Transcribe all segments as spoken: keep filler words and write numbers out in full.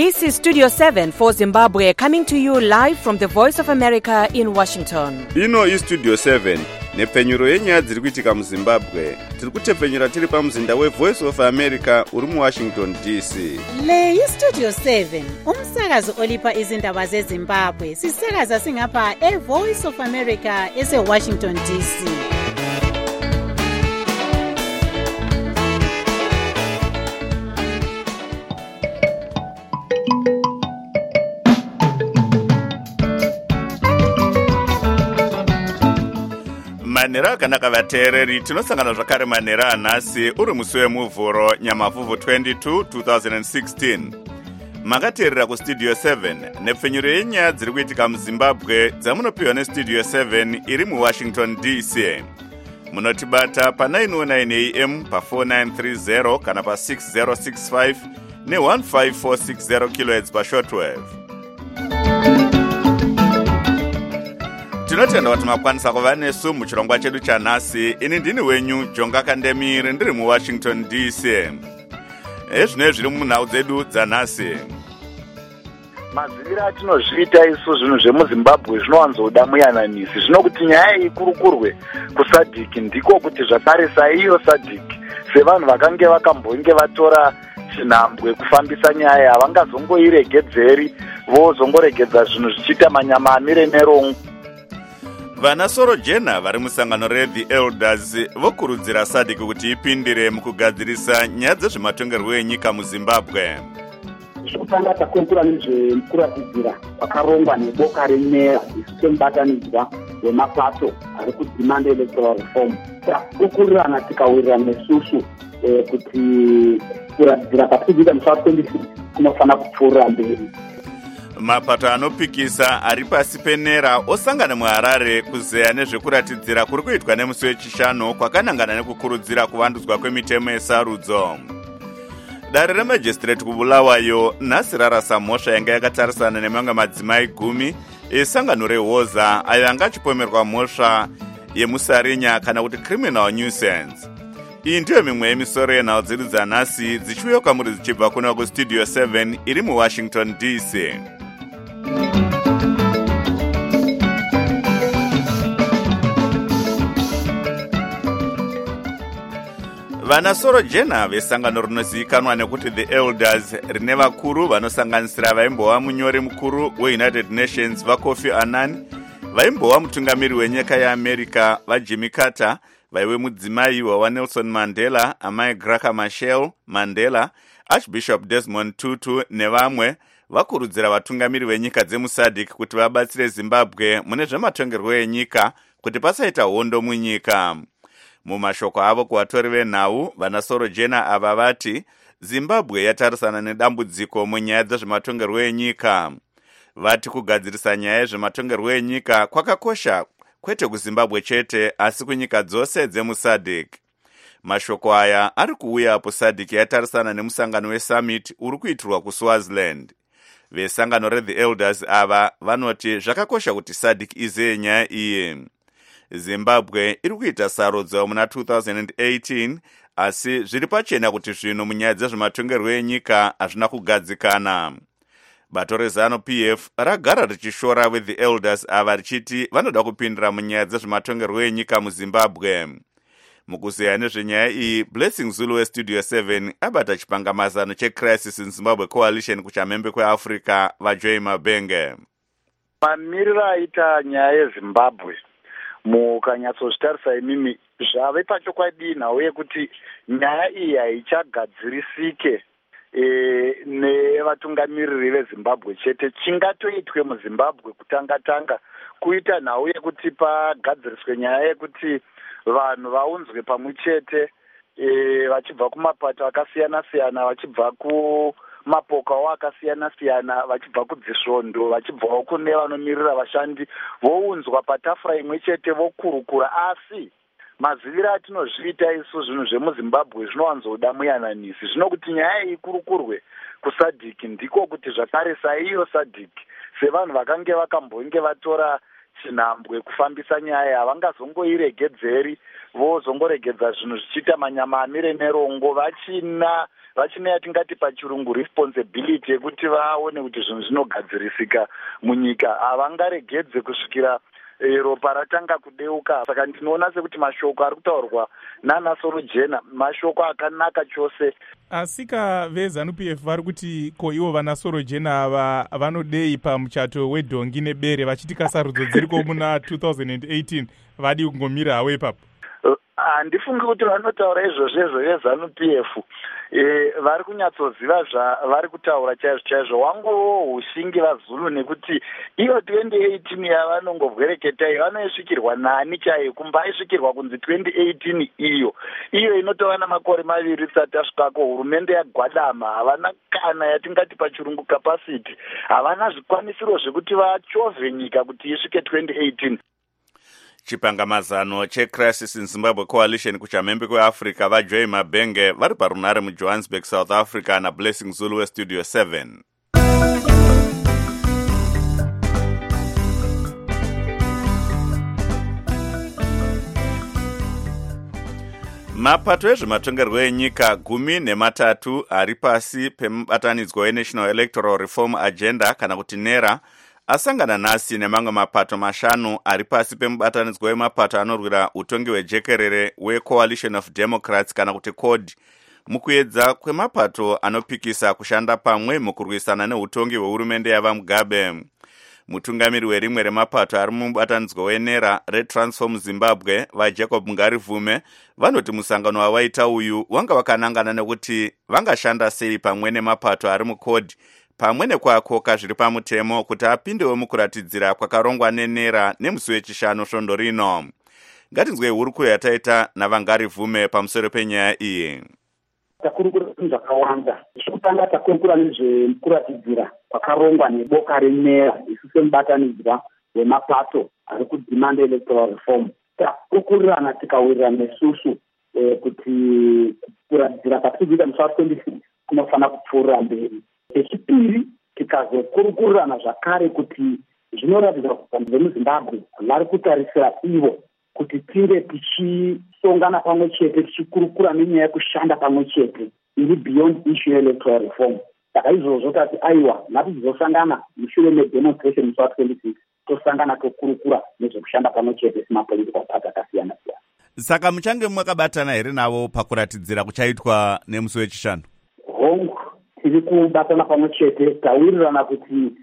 This is Studio seven for Zimbabwe, coming to you live from the Voice of America in Washington. Ino is Studio seven, nepfenyuro yenyaya dziri kuitika muZimbabwe. Tiri kutepfenyura tiri pamuzinda weVoice of America uri muWashington D C. Le iStudio seven, umsakazo olipa izindaba zeZimbabwe. Sisakaza singapha eVoice of America eseWashington D C. Manera akanaka vateereri, tinosangana zvakare manera anhasi uri musi wemuvhuro Nyamavhuvhu twenty-two twenty sixteen. Makateerera kuStudio seven nepfenyuro yenyaya dziri kuitika muZimbabwe dzamunopiwa neStudio seven iri muWashington D C. Munotibata pa nine oh nine A M pa four nine three zero kana pa six zero six five ne one five four six zero kilohertz pa shortwave. Tinotenda kuti makwanisa kuva nesu muchirongwa chedu chanhasi. Ini ndini wenyu Jonga Kandemiri ndiri muWashington D C. Ezvino zviri munhau dzedu dzanhasi. Maziviro atinozviita isu zvinhu zvemuZimbabwe zvinowanzoda muyananisi. Zvino kuti nyaya ikurukurwe kuSADC ndiko kuti zvatarisa iyo SADC sevanhu vakange vakambonge vatora chinhambwe kufambisa nyaya havangazongoiregedzeri vozongoregedza zvinhu zvichiita manyama amire nerongo. Vana Soro Jena vari musangano reThe Elders vokurudzira SADC kuti ipindire mukugadzirisa nyaya dzezvematongerwo enyika muZimbabwe. Zvokutanga takwekura nezvekuratidzira kwakarongwa neboka remeya semubatanidzwa wemapato ari kudimanda electoral reform. Takukurirana tikawirirana nesusu kuti kuratidzira kwatikuita musi wa-twenty-six kunofanira kupfuurira mberi. Mapato anopikisa ari pasi penera osangana muHarare kuzeya nezvekuratidzira kuri kuitwa nemusi wechishanu kwakanangana nekukurudzira kuvandudzwa kwemitemo yesarudzo. Dare remajistrate kuBulawayo nhasi rarasa mhosva yanga yakatarisana nemamwe madzimai gumi esangano reHoza ayo anga achipomerwa mhosva yemusarinya kana kuti criminal nuisance. Iyi ndiyo mimwe yemisoro yenhau dzedu dzanhasi dzichiuya kwamuri dzichibva kuna kuStudio seven iri muWashington D C. Vana Soro Jena vesangano rinozivikanwa nekuti The Elders rine vakuru vanosanganisira vaimbova munyori mukuru weUnited Nations vaKofi Annan, vaimbova mutungamiri wenyika yeAmerica vaJimmy Carter, vaive mudzimai waNelson Mandela amai Graca Machel Mandela, Archbishop Desmond Tutu nevamwe vakurudzira vatungamiri venyika dzemuSADC kuti vabatsire Zimbabwe mune zvematongerwo enyika kuti pasaita hondo munyika. Mumashoko avo kuvatori venhau, vana Soro Jena ava vati Zimbabwe yatarisana nedambudziko munyaya dzezvematongerwo enyika. Vati kugadzirisa nyaya yezvematongerwo enyika kwakakosha kwete kuZimbabwe chete asi kunyika dzose dzemuSADC. Mashoko aya ari kuuya apo SADC yatarisana nemusangano weSummit uri kuitirwa kuSwaziland. Vesangano reThe Elders ava vanoti zvakakosha kuti SADC izeye nyaya iyi. Zimbabwe iri kuita sarudzo muna two thousand eighteen asi zviri pachena kuti zvino munyaya dzezvematongerwo enyika hazvina kugadzikana. Bato reZanu P F ragara richishora weThe Elders ava richiti vanoda kupindira munyaya dzezvematongerwo enyika muZimbabwe. Mukuzeya nezvenyaya iyi, Blessing Zulu weStudio seven abata chipangamazano cheCrisis in Zimbabwe Coalition kuchamhembe kweAfrica vaJoy Mabenge. Mamiriro aita nyaya yeZimbabwe mukanyatsozvitarisa imimi zvave pachokwadi nhau yekuti nyaya iyi haichagadzirisike e, nevatungamiriri veZimbabwe chete. Chingatoitwe muZimbabwe kutanga-tanga kuita nhau yekuti pagadziriswe nyaya yekuti vanhu vaunzwe pamwe chete e, vachibva kumapato akasiyana-siyana, vachibva kumapokawo akasiyana-siyana, vachibva kudzisvondo, vachibvawo kune vanomirira vashandi, vounzwa patafura imwe chete vokurukura. Asi maziviro atinozviita isu zvinhu zvemuZimbabwe zvinowanzoda muyananisi. Zvino kuti nyaya ikurukurwe kuSADC ndiko kuti zvatarisa iyo SADC sevanhu vakange vakambonge vatora chinhambwe kufambisa nyaya. Havangazongoiregedzeri, vozongoregedza zvinhu zvichiita manyama amire nerongo, vachina vachina yatingati pachirungu responsibility yekuti vaone kuti zvinhu zvinogadzirisika munyika. Havangaregedze kusvikira ropa ratanga kudeuka. Saka ndinoona sekuti mashoko ari kutaurwa nana Sorojena mashoko akanaka chose. Asika veZANU P F vari kuti ko ivo vana Sorojena ava vanodei pamuchato wedhongi nebere vachitika sarudzo dziriko muna two thousand eighteen vadi kungomira hawo ipapo. Handifungi kuti vanotaura izvozvo izvo veZANU P F e, vari kunyatsoziva zvavari kutaura chaizvo chaizvo. Wangowo ushingi vaZulu nekuti iyo twenty eighteen yavanongobwereketai vanoisvikirwa nani chaiyo, kumbaisvikirwa kunzi twenty eighteen iyo iyo inotova namakore maviri isati asvikako. Hurumende yagwadama, havana kana yatingati pachirungu capacity, havana zvikwanisiro zvekuti vachovhe nyika kuti isvike twenty eighteen. Chipangamazano cheCrisis in Zimbabwe Coalition kuchamhembe kweAfrica vaJoy Mabenge vari parunare muJohannesburg, South Africa naBlessing Zulu weStudio seven. Mapato ezvematongerwo enyika gumi nematatu ari pasi pemubatanidzwa weNational Electoral Reform Agenda kana kuti NERA asangana nhasi nemamwe mapato mashanu ari pasi pemubatanidzwa wemapato anorwira utongi hwejekerere weCoalition of Democrats kana kuti C O D mukuedza kwemapato anopikisa kushanda pamwe mukurwisana neutongi hwehurumende yava Mugabe. Mutungamiri werimwe remapato ari mubatanidzwa weNERA reTransform Zimbabwe vaJacob Ngarivume vanoti musangano wavaita uyu wanga wakanangana nekuti vangashanda sei pamwe nemapato ari muC O D pamwe nekwakoka zviri pamutemo kuti apindewo mukuratidzira kwakarongwa neNERA nemusi wechishanu svondo rino. Ngatinzwe hurukuro yataita naVangarivume pamusoro penyaya iyi. Takurukura zvakawanda. Zvekutanga takurukura nezvekuratidzira kwakarongwa neboka reNERA isu semubatanidzwa wemapato ari kudhimanda electoral reform. Takurukurirana tikawirirana nesusu kuti kuratidzira kwatiri kuita musi wa26 kunofanira kupfuurira mberi. Chechipiri tikazokurukurirana zvakare kuti zvinoratidza kuti vanhu vemuZimbabwe vari kutarisira ivo kuti tinge tichisongana pamwe chete tichikurukura nenyaya yekushanda pamwe chete iri beyond issue electoral reform. Saka izvozvo tati aiwa ngatizosangana mushure medemonstration musi wa twenty-six tosangana tokurukura nezvekushanda pamwe chete semapolitical party akasiyana siyana. Saka muchange mwakabatana here navo pakuratidzira kuchaitwa nemusi wechishanu? Hongu tiri kubatana pamwe chete, tawirirana kuti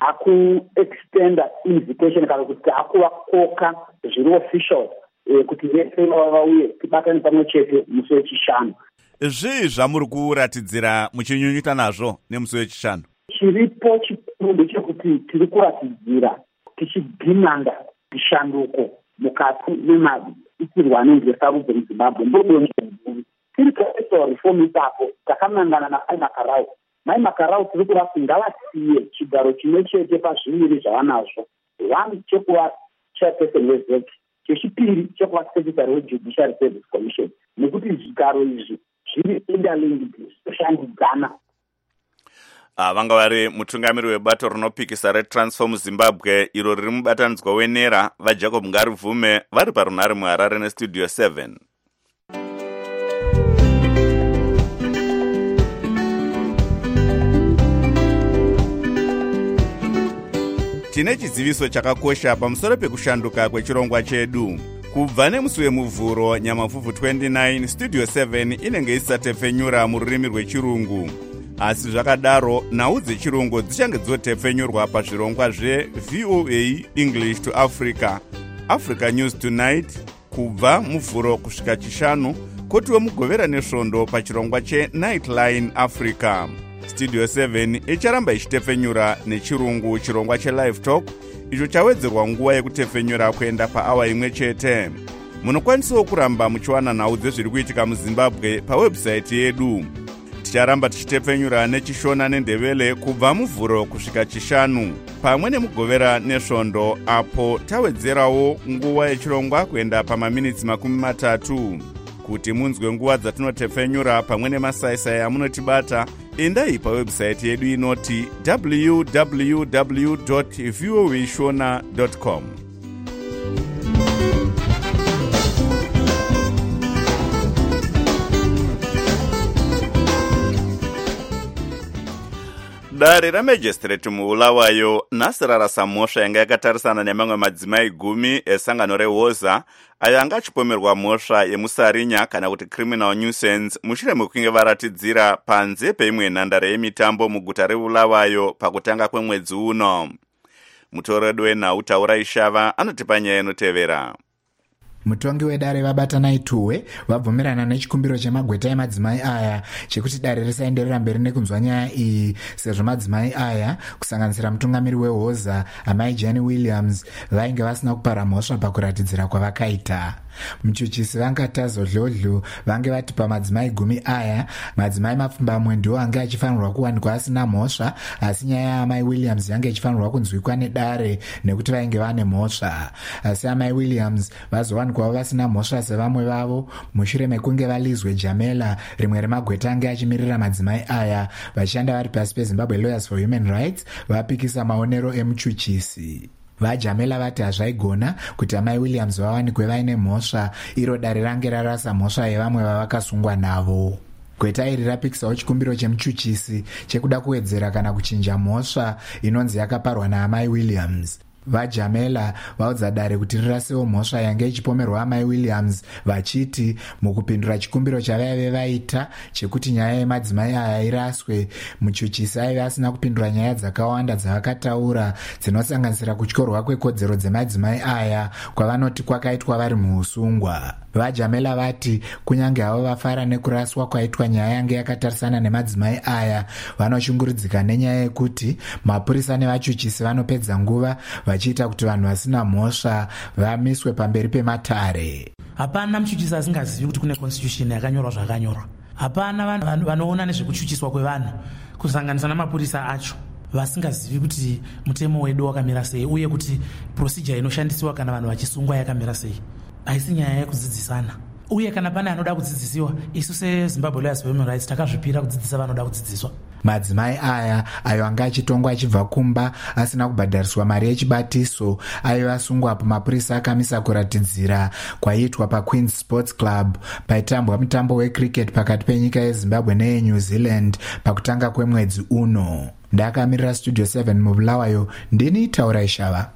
takuextenda invitation kana kuti takuvakoka zviri official e, kuti vese vauye tibatane pamwe chete musi wechishanu. Zvii zvamuri kuratidzira muchinyunyuta nazvo nemusi wechishanu? Chiripo chikuru ndechekuti tiri kuratidzira tichidhimanda zvishanduko mukati memaitirwo anenge sarudzo muZimbabwe. Ndodonzvo guru tiri kuelectoral reform ipapo takanangana naMai Makarau. Mai Makarau tiri kurati ngavasiye chigaro chimwe chete pazviviri zvavanazvo. One chekuva chairperson weZEC, chechipiri chekuva secretary weJudiciary Service Commission, nekuti zvigaro izvi zviri interlinked zvinoshandidzana. Vanga vari mutungamiri webato rinopikisa reTransform Zimbabwe iro riri mubatanidzwa weNERA vaJacob Ngarivume vari parunare muHarare neStudio seven. Tine chiziviso chakakosha pamusoro pekushanduka kwechirongwa chedu. Kubva nemusi wemuvhuro Nyamavhuvhu twenty-nine, Studio seven inenge isatepfenyura mururimi rwechirungu. Asi zvakadaro, nhau dzechirungu dzichange dzotepfenyurwa pazvirongwa zveV O A English to Africa, Africa News Tonight, kubva muvhuro kusvika chishanu, kotiwe mugovera nesvondo pachirongwa cheNightline Africa. Studio seven icharamba ichitepfenyura nechirungu chirongwa cheLive Talk, icho chawedzerwa nguva yekutepfenyura kuenda paawa imwe chete. Munokwanisawo kuramba muchiwana nhau dzezviri kuitika muZimbabwe pawebsite yedu. Ticharamba tichitepfenyura nechishona nendevele kubva muvhuro kusvika chishanu, pamwe nemugovera nesvondo apo tawedzerawo nguva yechirongwa kuenda pamaminitsi makumi matatu. Kuti munzwe nguva dzatinotepfenyura pamwe nemasaisai amunotibata, endai pawebsite yedu inoti w w w dot voashona dot com. Dare ramajistrate muulawayo nhasi rarasa mhosva yanga yakatarisana nemamwe madzimai gumi esangano rewoza ayo anga achipomerwa mhosva yemusarinya kana kuti criminal nuisance mushure mekunge varatidzira panze peimwe nhandare yemitambo muguta reulawayo pakutanga kwemwedzi uno. Mutoredo wenhau Taurai Shava anotipa nyaya inotevera. Mutongi wedare vabatanai tuwe vabvumirana nechikumbiro chemagweta emadzimai aya chekuti dare risaenderera mberi nekunzwa nyaya iyi sezvo madzimai aya kusanganisira mutungamiri wehoza amai Jane Williams vainge vasina kupara mhosva pakuratidzira kwavakaita. Muchuchisi vangatazo dlodlo vange vati pamadzimai gumi aya madzimai mapfumbamwe ndiwo anga achifanirwa kuwanikwa asina mhosva, asi nyaya yaamai Williams yange ichifanirwa kunzwikwa nedare nekuti vainge vane mhosva. Asi amai Williams vazowanikwawo vasina mhosva sevamwe vavo mushure mekunge valizwe Jamela, rimwe remagweta ange achimirira madzimai aya vachishanda vari pasi peZimbabwe Lawyers for Human Rights vapikisa maonero emuchuchisi. VaJamela vati hazvaigona kuti amai Williams vawanikwe vaine mhosva, iro dare range rarasa mhosva yevamwe vavakasungwa navo. Gweta iri rapikisawo chikumbiro chemuchuchisi chekuda kuwedzera kana kuchinja mhosva inonzi yakaparwa naamai Williams. VaJamela vaudza dare kuti rirasewo mhosva yange ichipomerwa amai Williams vachiti mukupindura chikumbiro chavaive vaita chekuti nyaya yemadzimai aya iraswe, muchuchisi aive asina kupindura nyaya dzakawanda dzavakataura dzinosanganisira kutyorwa kwekodzero dzemadzimai aya kwavanoti kwakaitwa vari muusungwa. VaJamela vati kunyange havo vafara nekuraswa kwaitwa nyaya yange yakatarisana nemadzimai aya, vanoshungurudzika nenyaya yekuti mapurisa nevachuchisi vanopedza nguva vachiita kuti vanhu vasina mhosva vamiswe pamberi pematare. Hapana muchuchisi asingazivi kuti kune constitution yakanyorwa zvakanyorwa. Hapana vanhu vanoona nezvekuchuchiswa kwevanhu kusanganisa namapurisa acho vasingazivi kuti mutemo wedu wakamira sei uye kuti procedure inoshandisiwa kana vanhu vachisungwa yakamira sei. Haisi nyaya yekudzidzisana. Uye kana pane anoda kudzidzisiwa, isu seZimbabwe Lawyers for Human Rights takazvipira kudzidzisa vanoda kudzidziswa. Madzimai aya ayo anga achitongwa achibva kumba asina kubhadhariswa mari yechibatiso ayo asungwa apo mapurisa akamisa kuratidzira kwaiitwa paQueen's Sports Club paitambwa mutambo wecricket pakati penyika yeZimbabwe neyeNew Zealand pakutanga kwemwedzi uno. Ndakamirira Studio seven mubulawayo, ndini Taurai Shava.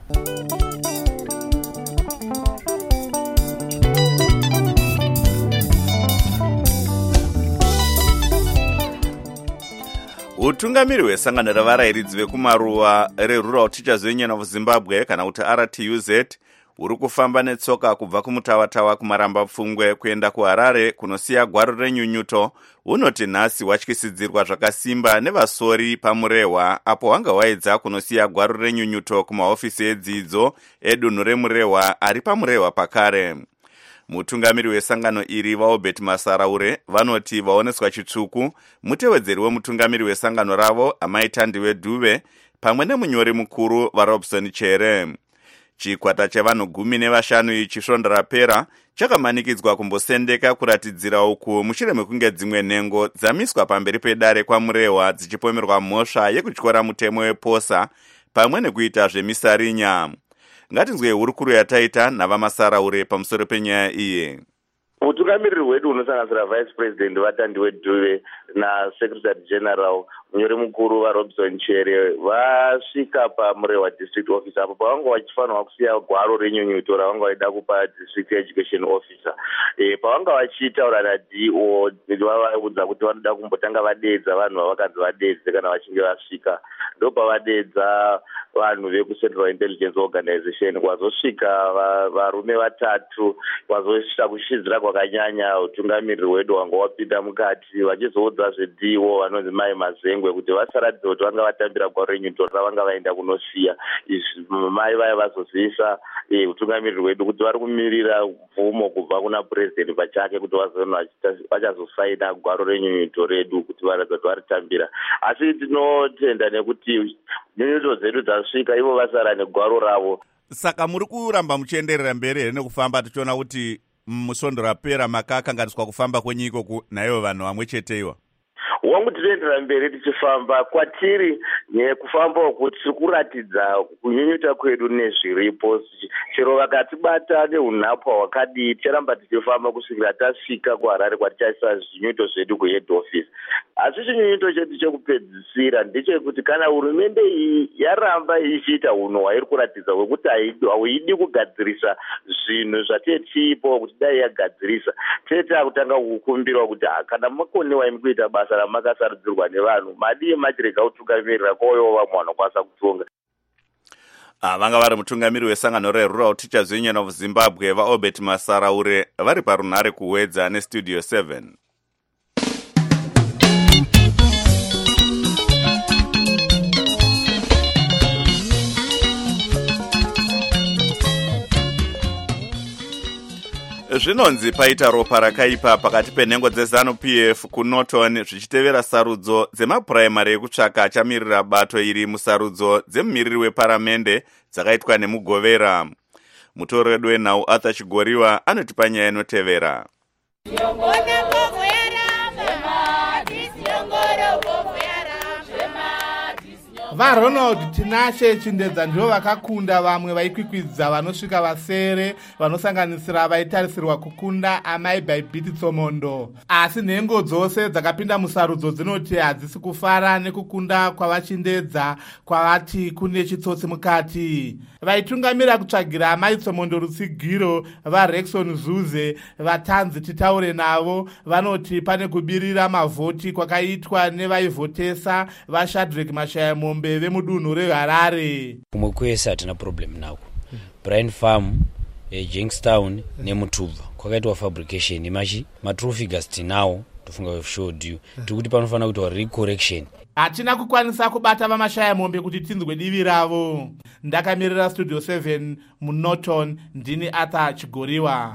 Utungamiri hwesangano revarairidzi vekumaruwa reRural Teachers Union of Zimbabwe kana kuti R T U Z uri kufamba netsoka kubva kumutawatawa kumaramba pfungwe kuenda kuHarare kunosiya gwaro renyunyuto unoti nhasi watyisidzirwa zvakasimba nevasori pamurehwa apo wanga waedza kunosiya gwaro renyunyuto kumahofisi edzidzo edunhu remurehwa ari pamurehwa pakare. Mutungamiri wesangano iri vaObert Masaraure vanoti vaoneswa chitsvuku mutevedzeri wemutungamiri wesangano ravo amai Tandiwe Dube pamwe nemunyori mukuru vaRobson Chere. Chikwata chevanhu gumi nevashanu ichi svondo rapera chakamanikidzwa kumbosendeka kuratidzira uku mushure mekunge dzimwe nhengo dzamiswa pamberi pedare kwamurehwa dzichipomerwa mhosva yekutyora mutemo weposa pamwe nekuita zvemisarinya. Ngatinzwe hurukuru yataita navaMasaraure pamusoro penyaya iyi. Mutungamiriri wedu unosanganisira Vice President vaTandiwe Dube naSecretary General munyori mukuru vaRobson Chere vasvika pamurehwa District Officer apo pavanga vachifanirwa kusiya gwaro renyunyuto ravanga vaida kupa District Education Officer. E, pavanga vachitaura naD O vavaudza kuti vanoda kumbotanga vadeedza vanhu vavakanzi vadeedze kana vachinge vasvika. Ndopavadedza vanhu vekuCentral Intelligence Organization kwazosvika varume vatatu kwazosvika kushidzira kwakanyanya. Utungamiriri wedu wanga wapinda mukati vachizoudza zveD O vanonzi Mai Mazengwe kuti vasaratidza kuti vanga vatambira gwaro renyunyuto ravanga vaenda kunosiya. Izvi mai vaya vazozivisa e, utungamiriri wedu kuti vari kumirira mvumo kubva kuna president pachake kuti vazoona vachazosaina gwaro renyunyuto redu kuti varatidza kuti varitambira. Asi tinotenda nekuti nyunyuto dzedu dzasvika ivo vasara negwaro ravo. Saka muri kuramba muchienderera mberi here nekufamba tichiona kuti musvondo rapera makakanganiswa kufamba kwenyika ku naivo vanhu vamwe chete iwa? wangu tinoendera mberi tichifamba kwatiri nekufambawo kuti tiri kuratidza kunyunyuta kwedu nezviripo chero vakatibata neunhapwa hwakadii ticharamba tichifamba kusvikira tasvika kuharare kwatichaisa zvinyunyuto zvedu kuhead office. Asi chinyunyuto chedu chekupedzisira ndechekuti kana hurumende iyi yaramba ichiita unhu hwairi kuratidza hwekuti hauidi kugadzirisa zvinhu zvatetiipo kuti dai yagadzirisa, tete akutanga kukumbirwa kuti kana makoniwa imi kuita basa ramakasarudzirwa nevanhu madii machirega kutungamirira kwouyo vamwe vanokwanisa kutonga. Ah, vanga vari mutungamiri wesangano rerural teachers union of Zimbabwe vaobert Masaraure vari parunhare kuwedza nestudio seven. Zvinonzi paita ropa rakaipa pakati penhengo dzeZANU P F kuNorton zvichitevera sarudzo dzemapuraimari ekutsvaka achamirira bato iri musarudzo dzemumiriri weparamende dzakaitwa nemugovera. Mutori wedu wenhau Arthur Chigoriwa anotipa nyaya inotevera. vaRonald Tinashe Chindedza ndivo vakakunda vamwe vaikwikwidza vanosvika vasere vanosanganisira vaitarisirwa kukunda Amai Bhaibhiti Tsomondo. Asi nhengo dzose dzakapinda musarudzo dzinoti hadzisi kufara nekukunda kwavachindedza kwavati kune chitsotsi mukati. Vaitungamira kutsvagira Amai Tsomondo rutsigiro vaRexon Zuze vatanzi titaure navo vanoti pane kubirira mavhoti kwakaitwa nevaivhotesa vaShadrack Mashayamombe vemudunhu reHarare. Kumwe kwese hatina problem nako. Brian Farm, eh, Jamestown neMutubva kwakaitwa fabrication machi matrue figures tinawo tofunga we've showed you. Tikuti panofana kuitwa recorrection. Hatina kukwanisa kubata vaMashayamombe kuti tinzwe divi ravo. Ndakamirira studio seven muNorton ndini Arthur Chigoriwa.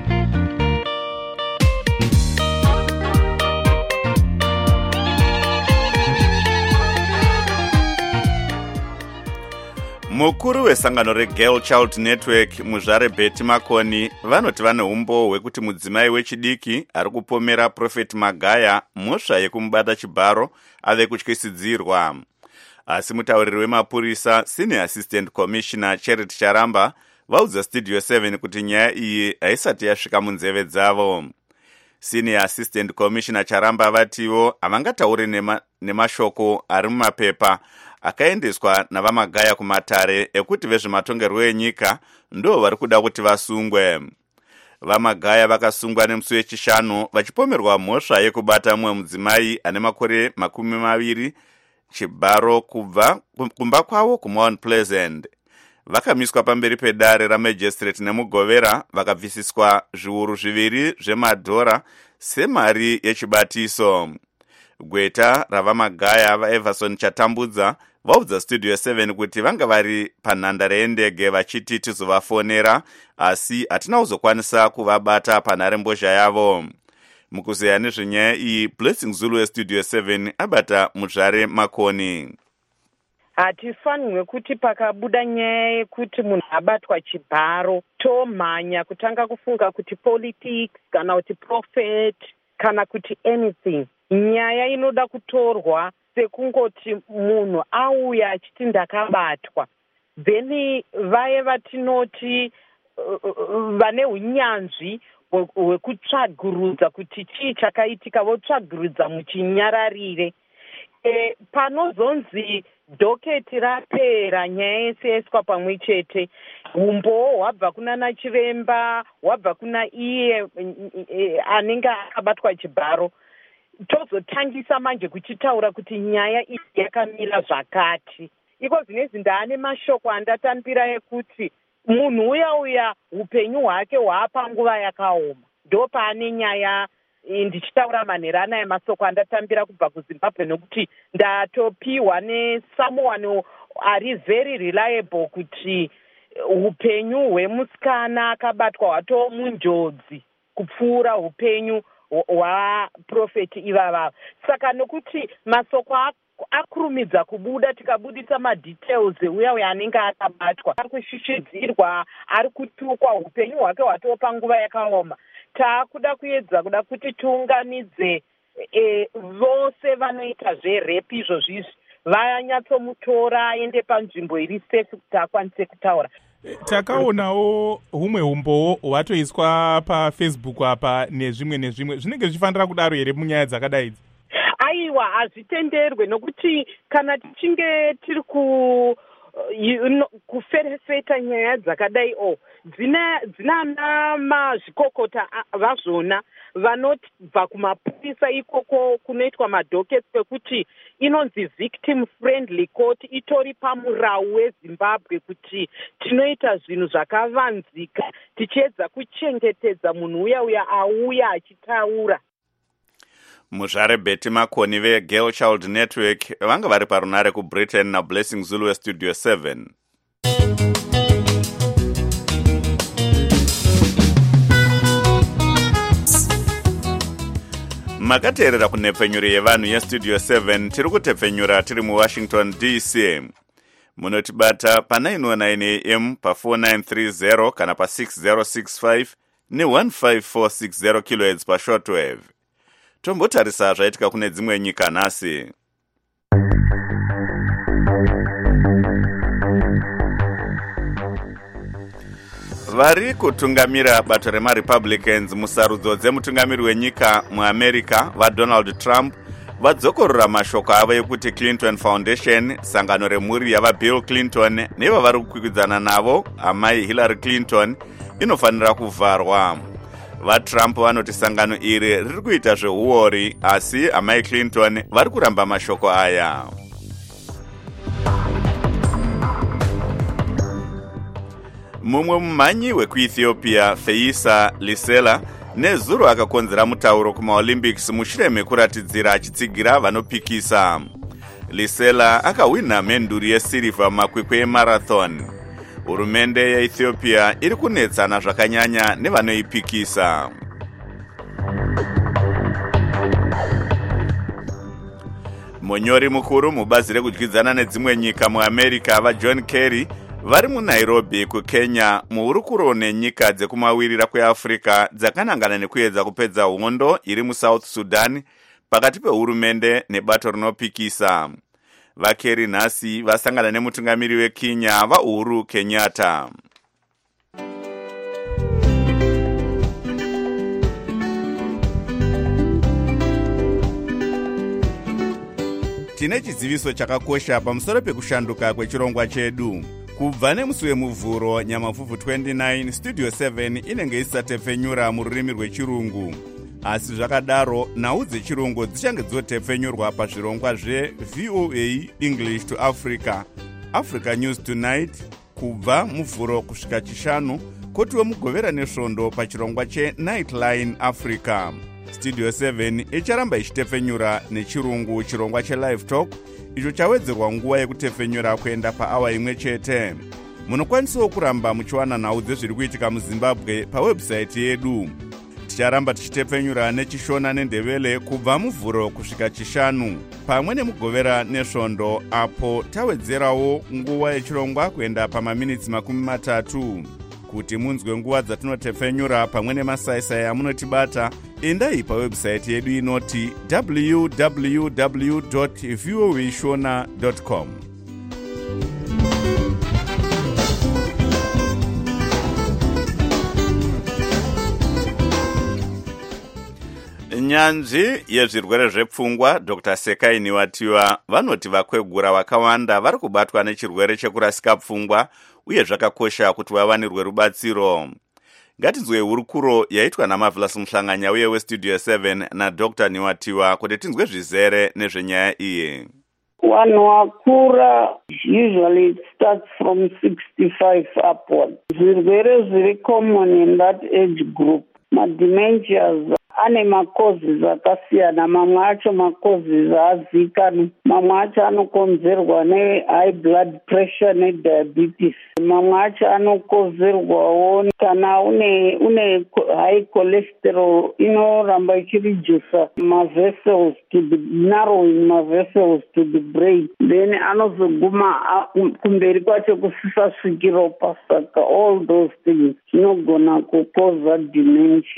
Mukuru wesangano reGirl Child Network muzvare Betty Makoni vanoti vane umbo hwekuti mudzimai wechidiki ari kupomera Prophet Magaya mhosva yekumubata chibharo ave kutyisidzirwa. Asi mutauriri wemapurisa Senior Assistant Commissioner Charity Charamba vaudza Studio seven kuti nyaya iyi haisati yasvika munzeve dzavo. Senior Assistant Commissioner Charamba vativo havangatauri nema, nemashoko ari mumapepa akaendeswa navamagaya kumatare ekuti vezvematongerwo enyika ndo vari kuda kuti vasungwe. Vamagaya vakasungwa nemusi wechishanu vachipomerwa mhosva yekubata mumwe mudzimai ane makore makumi maviri chibharo kubva kumba kwavo kuMount Pleasant. Vakamiswa pamberi pedare ramagistrate nemugovera vakabvisiswa zviuru zviviri zvemadhora semari yechibatiso. Gweta ravamagaya vaEverson Chatambudza vaudza Studio seven kuti vanga vari panhandare yendege vachiti tizovafonera asi hatina kuzokwanisa kuvabata panharembozha yavo. Mukuzeya nezvenyaya iyi Blessing Zulu weStudio seven abata muzvare Makoni. Hatifanirwe kuti pakabuda nyaya yekuti munhu abatwa chibharo tomhanya kutanga kufunga kuti politics kana kuti prophet kana kuti anything. Nyaya inoda kutorwa sekungoti munhu auya achiti ndakabatwa. Then vaye vatinoti uh, vane unyanzvi hwekutsvagurudza kuti chii chakaitika votsvagurudza muchinyararire. E, panozonzi dhoketi rapera nyaya yese yaiswa pamwe chete. Umbo hwabva kuna nachiremba hwabva kuna iye e, anenge akabatwa chibharo. Tozotangisa manje kuchitaura kuti nyaya iyi yakamira zvakati. Iko zvinezvi ndaane mashoko andatambira ekuti munhu uya uya upenyu hwake hwaapa nguva yakaoma. Ndo paane nyaya ndichitaura manherana emasoko andatambira kubva kuZimbabwe nokuti ndatopiwa nesomeone ari very reliable kuti upenyu hwemusikana akabatwa hwatoo munjodzi kupfuura upenyu hwaprofeti ivava. Saka nokuti masoko akurumidza kubuda tikabudisa madetails euya uya anenge akabatwa ari kushishidzirwa ari kutukwa upenyu hwake hwatoo panguva yakaoma. Taakuda kuedza kuda kuti tiunganidze e, vose vanoita zverepi izvozvizvi vanyatsomutora aende panzvimbo iri safe kuti akwanise kutaura. Takaonawo humwe umbowo hwatoiswa pafacebook apa nezvimwe nezvimwe, zvinenge zvichifanira kudaro here munyaya dzakadai idzi? Aiwa, hazvitenderwe nokuti kana tichinge tiri ku uh, kuferefeta nyaya dzakadai o dzina dzinana mazvikokota vazvona vanobva kumapurisa ikoko kunoitwa madhoketi kwekuti inonzi victim friendly court, itori pamurau weZimbabwe kuti tinoita zvinhu zvakavanzika tichiedza kuchengetedza munhu uya uya auya achitaura. Muzvare Betty Makoni veGirl Child Network vanga vari parunare kuBritain naBlessing Zulu weStudio seven. Makateerera kunhepfenyuro yevanhu yeStudio seven tiri kutepfenyura tiri muWashington D C. Munotibata pa nine oh nine A M pa four nine three zero kana pa six zero six five ne one five four six zero kilohertz pa shortwave. Tombotarisa zvaitika kune dzimwe nyika nhasi. Vari kutungamira bato remaRepublicans musarudzo dzemutungamiri wenyika muAmerica vaDonald Trump vadzokorora mashoko avo ekuti Clinton Foundation, sangano remhuri yavaBill Clinton nevavari kukwikwidzana navo amai Hillary Clinton, inofanira kuvharwa. VaTrump vanoti sangano iri riri kuita zveuori, asi amai Clinton vari kuramba mashoko aya. Mumwe mumhanyi wekuEthiopia Feisa Lisela nezuro akakonzera mutauro kumaOlympics mushure mekuratidzira achitsigira vanopikisa. Lisela akahwina menduri yesirivha makwikwi emarathon. Hurumende yeEthiopia iri kunetsana zvakanyanya nevanoipikisa. Munyori mukuru mubazi rekudyidzana nedzimwe nyika muAmerica vaJohn Kerry vari muNairobi kuKenya muhurukuro nenyika dzekumawirira kweAfrica dzakanangana nekuedza kupedza hondo iri muSouth Sudan pakati pehurumende nebato rinopikisa. VaKerry nhasi vasangana nemutungamiri weKenya vaUhuru Kenyatta. Tine chiziviso chakakosha pamusoro pekushanduka kwechirongwa chedu. Kubva nemusi wemuvhuro nyamavhuvhu twenty-nine, Studio seven inenge isatepfenyura mururimi rwechirungu. Asi zvakadaro, nhau dzechirungu dzichange dzotepfenyurwa pazvirongwa zveV O A English to Africa, Africa News Tonight, kubva muvhuro kusvika chishanu, kotiwo mugovera nesvondo pachirongwa cheNightline Africa. Studio seven icharamba ichitepfenyura nechirungu chirongwa cheLive Talk, icho chawedzerwa nguva yekutepfenyura kuenda paawa imwe chete. Munokwanisawo kuramba muchiwana nhau dzezviri kuitika muZimbabwe pawebhusaiti yedu. Ticharamba tichitepfenyura nechishona nendevele kubva muvhuro kusvika chishanu, pamwe nemugovera nesvondo, apo tawedzerawo nguva yechirongwa kuenda pamaminitsi makumi matatu. Kuti munzwe nguva dzatinotepfenyura pamwe nemasaisai amunotibata, endai pawebhusaiti yedu inoti w w w dot voa shona dot com. Nyanzvi yezvirwere zvepfungwa Doctor Sekai Niwatiwa vanoti vakwegura vakawanda vari kubatwa nechirwere chekurasika pfungwa, uye zvakakosha kuti vawanirwe rubatsiro. Ngatinzwe hurukuro yaitwa naMarvelous Muhlanganya uye weStudio seven naDoctor Niwatiwa kuti tinzwe zvizere nezvenyaya iyi. Vanhu vakura usually it starts from sixty-five upward. Zvirwere zviri common in that age group. Madementias ane makozes akasiyana, mamwe acho makozes haazikanwi, mamwe acho anokonzerwa nehigh blood pressure nediabetes, mamwe acho anokonzerwawo kana une une high cholesterol inoramba ichiredusa mavessels to the narrowing mavessels to the brain, then anozoguma kumberi kwacho kusisasviki ropa. Saka all those things zvinogona kukoza dementia.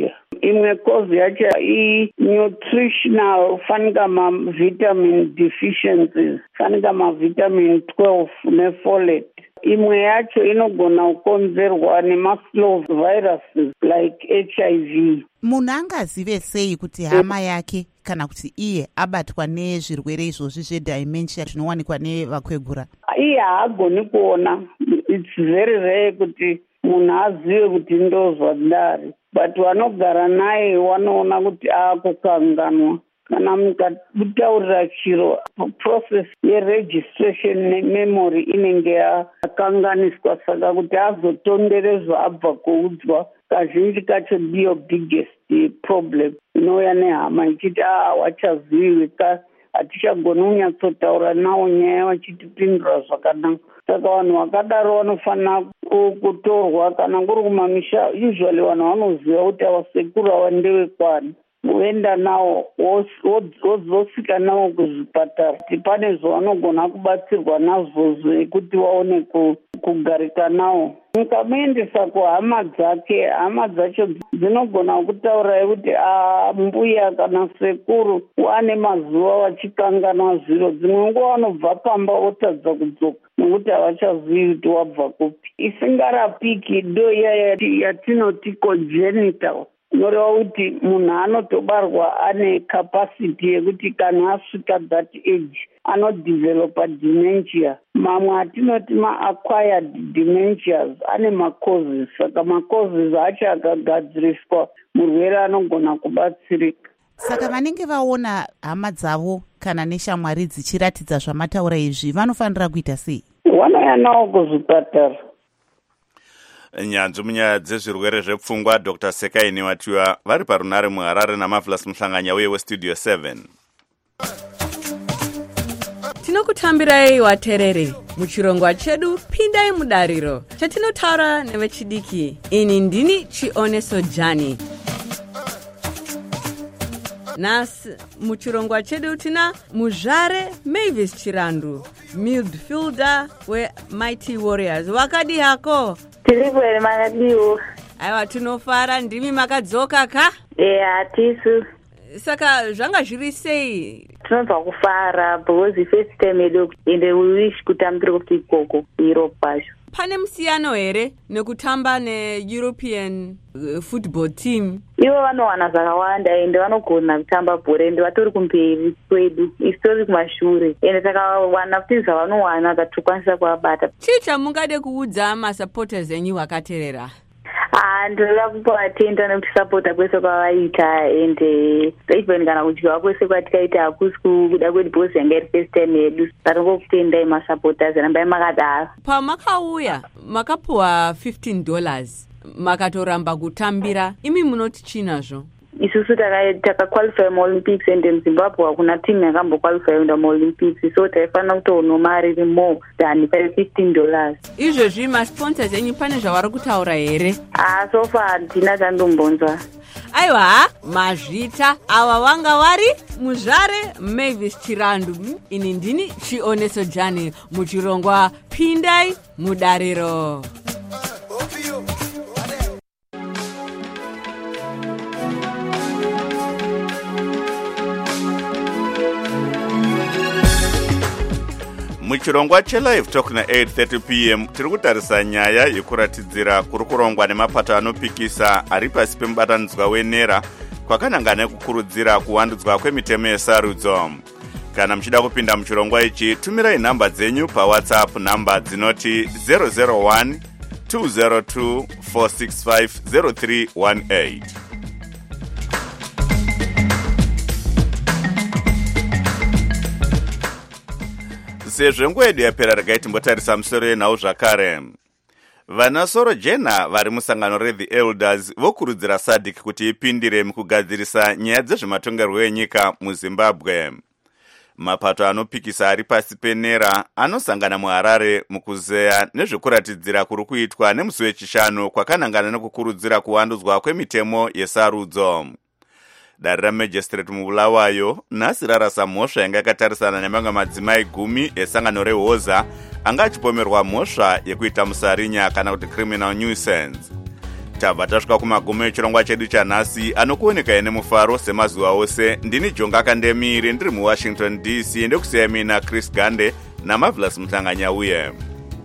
imwe cause yacho i-nutritional fanika ma-vitamin deficiencies fanika ma-vitamin twelve ne-folate. Imwe yacho inogona kukonzerwa nema-slow viruses like H I V. Munhu angazive sei kuti hama yake kana kuti iye abatwa nezvirwere izvozvi zvedementia zvinowanikwa nevakwegura? Iye haagoni kuona. It's very rare kuti munhu azive kuti ndozva ndari, but vanogara naye wanoona kuti aakukanganwa. Kana mukataurira chiro, process yeregistration nememory inenge yakanganiswa, saka kuti azotonderezva abva kuudzwa kazhinji kacho ndiyo biggest problem inouya nehama ichiti ah wachazivi ka hatichagoni kunyatsotaura nawo nyaya vachitipindura zvakanaka. Saka vanhu vakadaro vanofanira kutorwa kana kuri kumamisha. Usually vanhu vanoziva kuti avasekuru ava ndevekwani, voenda nawo wozosvika nawo kuzvipatara kuti pane zvavanogona kubatsirwa nazvo zvekuti vaone kugarika nawo. Mukamuendesa kuhama dzake, hama dzacho dzinogona kutaura kuti mbuya kana sekuru wane mazuva vachikanganwa zviro. Dzimwe nguva vanobva pamba votadza kudzoka nekuti havachazivi kuti wabva kupi. Isingarapiki ndo iya yatinoti congenital, inoreva kuti munhu anotobarwa ane capacity yekuti kana asvika that age anodevelopa dementia. Mamwe atinoti ma-acquired dementias ane ma-causes, saka ma-causes acho akagadziriswa murwere anogona kubatsirika. Saka vanenge vaona hama dzavo kana neshamwari dzichiratidza zvamataura izvi vanofanira kuita sei? Vanoya nawo kuzvipatara. Nyanzvi munyaya dzezvirwere zvepfungwa Doctor Sekaini Watiwa vari parunare muHarare naMavlas Muhlanganya uye weStudio seven. Tinokutambirai waterere muchirongwa chedu pindai mudariro chatinotaura nevechidiki. Ini ndini Chioneso Jani. Nasi muchirongwa chedu tina Muzvare Mavis Chirandu, midfielder weMighty Warriors. Wakadi hako? Tirikwere makadiwo. Aiwa, tinofara. Ndimi makadzoka ka? Eh, hatisu. Saka zvanga zviri sei? Tinobva kufara because first time edu ende we wish kutambira kuti ikoko Europe kwacho. Pane musiyano here nekutamba ne-European uh, football team? Ivo vanowana zvakawanda ende vanogona kutamba bhora ende vatori kumberi kwedu, isi tori kumashure ende takawana kuti zvavanowana katikwanisa kuabata. Chii chamungade kuudza masupporters enyu vakaterera? Ah, ndoda kuvatenda nekutisapota kwese kwavaita ende even kana kudyiwa kwese kwatikaita hakusi kuda kwedu because yanga iri first time yedu. Taringokutendai masupporters rambai makadaro. Pamakauya makapuwa fifteen dollars makatoramba kutambira, imi munoti chinazvo? Isusu takaqualify muOlympics ende muZimbabwe hakuna team yakamboqualify kuenda muOlympics, so taifanira kutoona mari more than fifteen dollars. Izvozvi masponsors enyu pane zvavari kutaura here? Ah, so far handina chandombonzwa. Aiwa, mazvita ava vanga vari Muzvare Mavis Chirandu. Ini ndini Chioneso Jani muchirongwa pindai mudariro. Muchirongwa chelive talk na eight thirty p m tiri kutarisa nyaya yekuratidzira kuri kurongwa nemapato anopikisa ari pasi pemubatanidzwa wenera kwakanangana nekukurudzira kuwandudzwa kwemitemo yesarudzo. Kana muchida kupinda muchirongwa ichi, tumirai nhamba dzenyu paWhatsApp, nhamba dzinoti zero zero one two zero two four six five zero three one eight. Sezvo nguva yedu yapera, regai timbotarisa musoro yenhau zvakare. Vanasoro Jena vari musangano reThe Elders vokurudzira S A D C kuti ipindire mukugadzirisa nyaya dzezvematongerwo enyika muZimbabwe. Mapato anopikisa ari pasi penera anosangana muHarare mukuzeya nezvekuratidzira kuri kuitwa nemusi wechishanu kwakanangana nekukurudzira kuwandudzwa kwemitemo yesarudzo. Dari ramajistrate mubulawayo nhasi rarasa mhosva yanga yakatarisana nemamwe madzimai gumi esangano reHoza anga achipomerwa mhosva yekuita musarinya kana kuti criminal nuisance. tabva tasvika kumagumo echirongwa chedu chanhasi anokuoneka ine mufaro semazuva ose. Ndini Jonga Kandemiri ndiri muwashington D C ndekusiya mina Chris Gande naMarvelous Mhlanganyauye.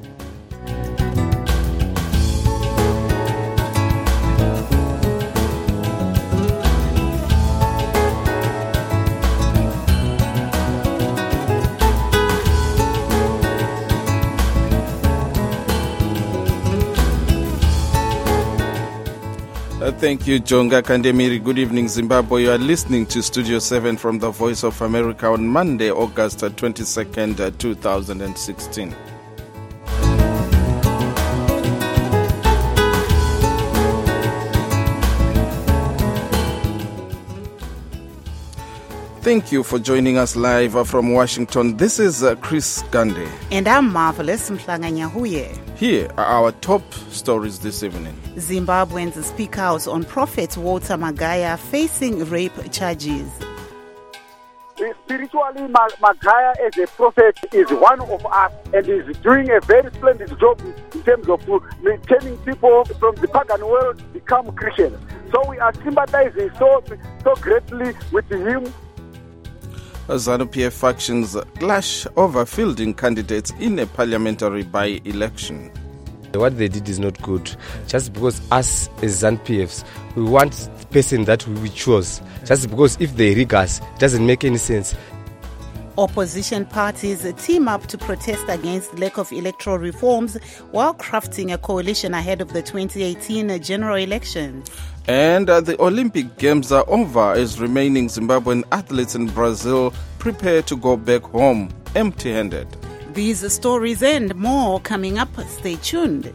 Uh, thank you, Jonga Kandemiri. Good evening, Zimbabwe. You are listening to Studio seven from the Voice of America on Monday, August twenty-second, two thousand sixteen. Thank you for joining us live from Washington. This is uh, Chris Gande. And I'm Marvelous Mhlanganyauye. Here are our top stories this evening. Zimbabweans speak out on Prophet Walter Magaya facing rape charges. Spiritually, Magaya as a prophet is one of us and is doing a very splendid job in terms of turning people from the pagan world to become Christians. So we are sympathizing so, so greatly with him. ZANU-P F factions clash over fielding candidates in a parliamentary by-election. What they did is not good. Just because us as ZANU-P Fs, we want the person that we chose. Just because if they rig us, it doesn't make any sense. Opposition parties team up to protest against lack of electoral reforms while crafting a coalition ahead of the twenty eighteen general elections. And uh, the Olympic Games are over as remaining Zimbabwean athletes in Brazil prepare to go back home empty-handed. These stories and more coming up. Stay tuned.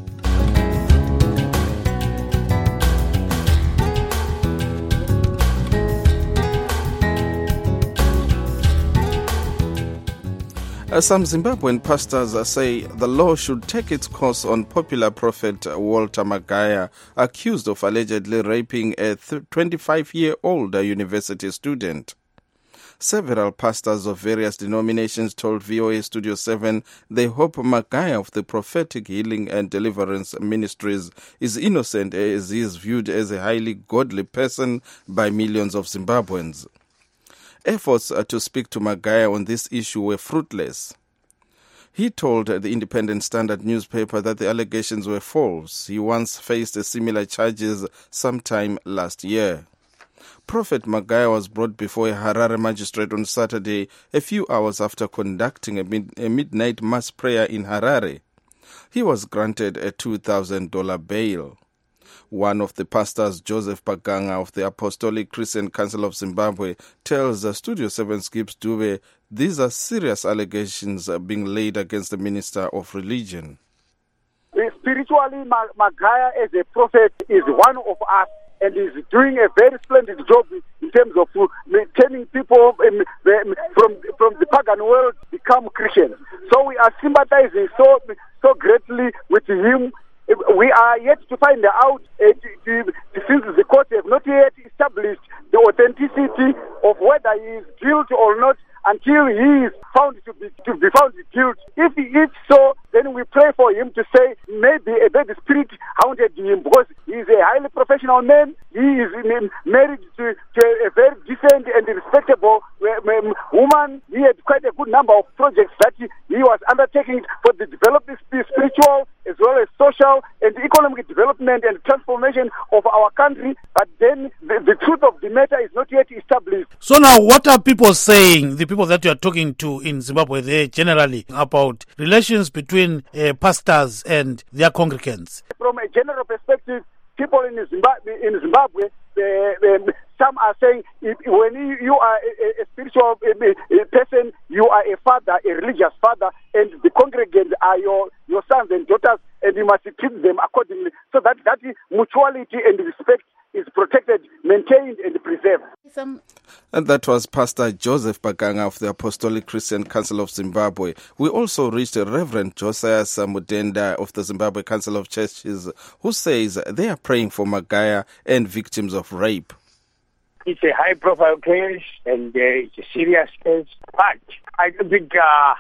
Uh, some Zimbabwean pastors uh, say the law should take its course on popular prophet Walter Magaya, accused of allegedly raping a twenty-five-year-old university student. Several pastors of various denominations told V O A Studio seven they hope Magaya of the Prophetic Healing and Deliverance Ministries is innocent as he is viewed as a highly godly person by millions of Zimbabweans. Efforts to speak to Magaya on this issue were fruitless. He told the Independent Standard newspaper that the allegations were false. He once faced similar charges sometime last year. Prophet Magaya was brought before a Harare magistrate on Saturday, a few hours after conducting a, mid- a midnight mass prayer in Harare. He was granted a two thousand dollars bail. One of the pastors, Joseph Paganga of the Apostolic Christian Council of Zimbabwe, tells uh, Studio seven Skips Dube these are serious allegations uh, being laid against the Minister of Religion. Spiritually, Magaya as a prophet is one of us and is doing a very splendid job in terms of turning people um, from, from the pagan world to become Christians. So we are sympathizing so, so greatly with him. We are yet to find out, uh, to, to, since the court have not yet established the authenticity of whether he is guilty or not until he is found to be to be found guilty. If if so, then we pray for him to say maybe a bad spirit haunted him because he is a highly professional man. He is married to, to a very decent and respectable woman. He had quite a good number of projects that he, he was undertaking for the development, spiritual as well as social and economic development and transformation of our country. But then the, the truth of the matter is not yet established. So now, what are people saying, the people that you are talking to in Zimbabwe, they generally about relations between uh, pastors and their congregants? From a general perspective, people in Zimbabwe, in Zimbabwe uh, um, some are saying if, when you, you are a, a spiritual a, a person, you are a father, a religious father, and the congregants are your, your sons and daughters, and you must treat them accordingly. So that, that mutuality and respect is protected, maintained, and preserved. And that was Pastor Joseph Paganga of the Apostolic Christian Council of Zimbabwe. We also reached Reverend Josiah Samudenda of the Zimbabwe Council of Churches, who says they are praying for Magaya and victims of rape. It's a high-profile case, and uh, it's a serious case, but I don't think uh,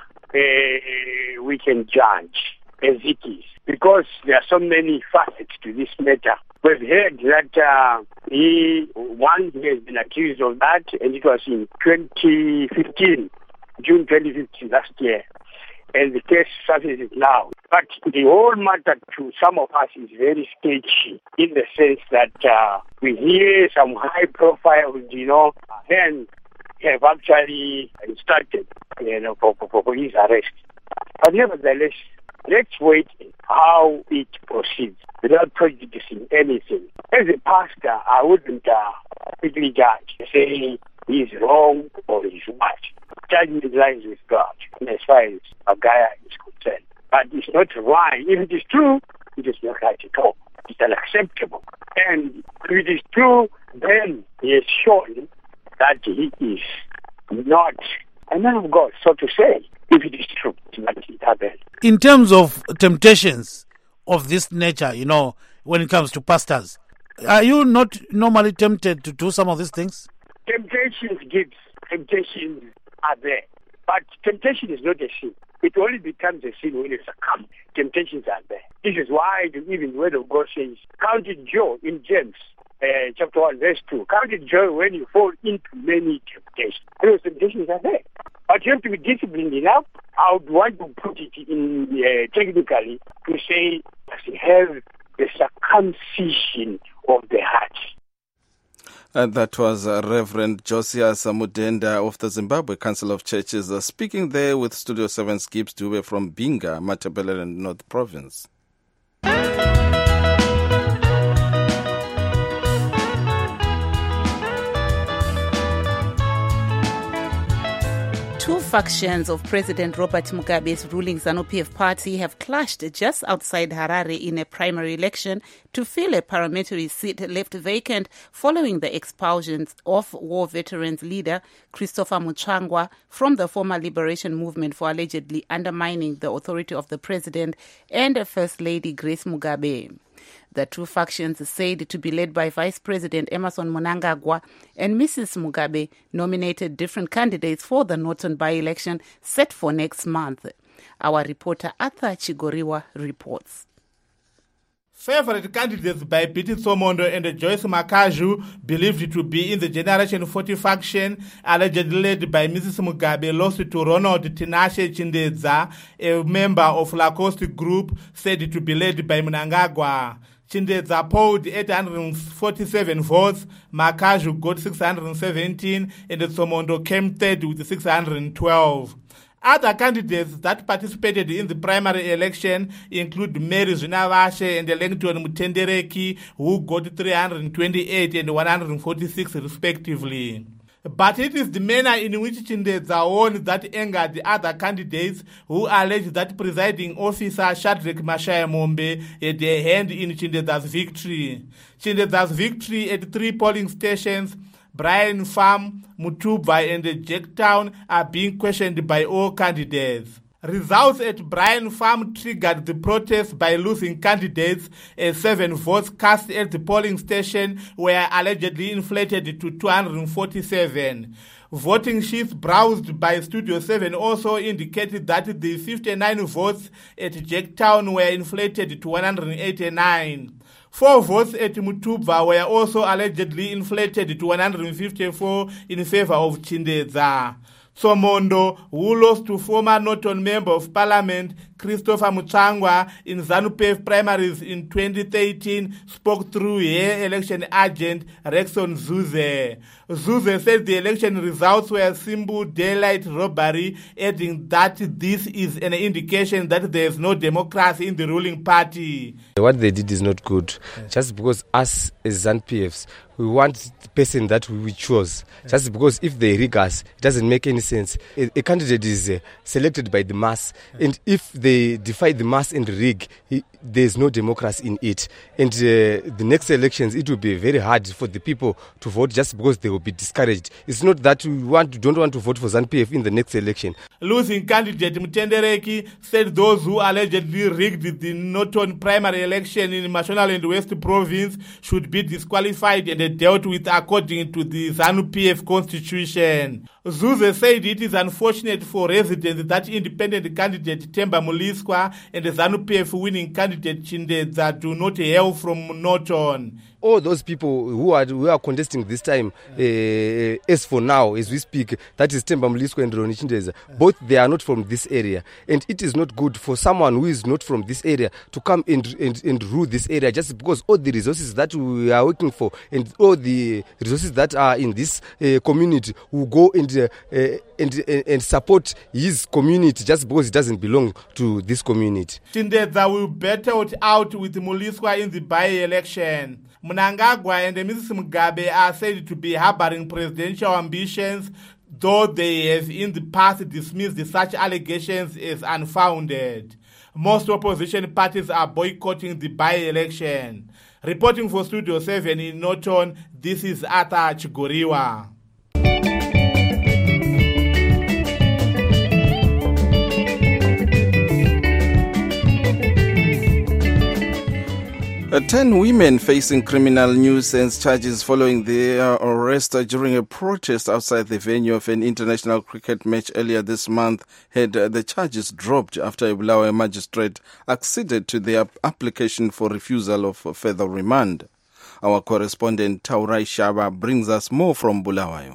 uh, we can judge as it is, because there are so many facets to this matter. We've heard that uh, he, one, he has been accused of that, and it was in twenty fifteen, June twenty fifteen, last year. And the case surfaces now. But the whole matter to some of us is very sketchy in the sense that uh, we hear some high profiles, you know, then have actually started, you know, for, for, for his arrest. But nevertheless, let's wait how it proceeds without prejudicing anything. As a pastor, I wouldn't uh, quickly judge, say he's wrong or he's right. Judgment lies with God as far as Magaya is concerned. But it's not right. If it is true, it is not right at all. It's unacceptable. And if it is true, then he has shown that he is not a man of God, so to say. If it is true, but it happened. In terms of temptations of this nature, you know, when it comes to pastors, are you not normally tempted to do some of these things? Temptations gives, temptations are there. But temptation is not a sin. It only becomes a sin when you succumb. Temptations are there. This is why even the word of God says, count it joy in James uh, chapter one, verse two. Count it joy when you fall into many temptations. Those temptations are there. But you have to be disciplined enough. I would want to put it in uh, technically to say, have the circumcision of the heart. And that was uh, Reverend Josias Mudenda of the Zimbabwe Council of Churches, uh, speaking there with Studio seven's Gibbs Dube from Binga, Matabeleland North Province. Two factions of President Robert Mugabe's ruling ZANU-P F party have clashed just outside Harare in a primary election to fill a parliamentary seat left vacant following the expulsions of war veterans leader Christopher Muchangwa from the former liberation movement for allegedly undermining the authority of the president and First Lady Grace Mugabe. The two factions said to be led by Vice President Emmerson Mnangagwa and Missus Mugabe nominated different candidates for the Norton by-election set for next month. Our reporter Arthur Chigoriwa reports. Favorite candidates by Biti Somondo and Joyce Makaju, believed to be in the Generation forty faction, allegedly led by Missus Mugabe, lost to Ronald Tinashe Chindedza, a member of Lacoste Group, said to be led by Mnangagwa. Chindedza polled eight hundred forty-seven votes, Makaju got six hundred seventeen, and Somondo came third with six hundred twelve. Other candidates that participated in the primary election include Mary Zinavashe and Langton Mutendereki, who got three hundred twenty-eight and one hundred forty-six respectively. But it is the manner in which Chindedza won that angered the other candidates, who alleged that presiding officer Shadrach Mashaya Mombe had a hand in Chindedza's victory. Chindedza's victory at three polling stations, Brian Farm, Mutuba and Jacktown, are being questioned by all candidates. Results at Brian Farm triggered the protest by losing candidates, as seven votes cast at the polling station were allegedly inflated to two hundred forty-seven. Voting sheets browsed by Studio seven also indicated that the fifty-nine votes at Jacktown were inflated to one hundred eighty-nine. Four votes at Mutuba were also allegedly inflated to one hundred fifty-four in favor of Chindedza. Somondo, who lost to former Norton Member of Parliament Christopher Muchangwa in ZANU-P F primaries in twenty thirteen, spoke through her election agent Rexon Zuze. Zuze said the election results were simple daylight robbery, adding that this is an indication that there is no democracy in the ruling party. What they did is not good, just because us as ZANU-P Fs, we want the person that we chose. Just because if they rig us, it doesn't make any sense. A, a candidate is uh, selected by the mass, and if they defy the mass and rig, he, there's no democracy in it. And uh, the next elections, it will be very hard for the people to vote just because they will be discouraged. It's not that we want don't want to vote for ZANU-P F in the next election. Losing candidate Mutendereki said those who allegedly rigged the Norton primary election in Mashonaland West Province should be disqualified and dealt with according to the ZANU-P F constitution. Zuze said it is unfortunate for residents that independent candidate Temba Muliswa and the ZANU-P F winning candidate candidate Chindedza do not hail from Norton. All those people who are who are contesting this time, uh, as for now, as we speak, that is Themba Mliswa and Ronnie Chindedza, both they are not from this area. And it is not good for someone who is not from this area to come and, and, and rule this area just because all the resources that we are working for and all the resources that are in this uh, community will go and, uh, uh, and, and, and support his community just because it doesn't belong to this community. Chindedza will battle it out with Mliswa in the by-election. Mnangagwa and Missus Mugabe are said to be harboring presidential ambitions, though they have in the past dismissed such allegations as unfounded. Most opposition parties are boycotting the by-election. Reporting for Studio seven in Norton, this is Arthur Chigoriwa. Uh, ten women facing criminal nuisance charges following their arrest during a protest outside the venue of an international cricket match earlier this month had uh, the charges dropped after a Bulawayo magistrate acceded to their application for refusal of further remand. Our correspondent Taurai Shaba brings us more from Bulawayo.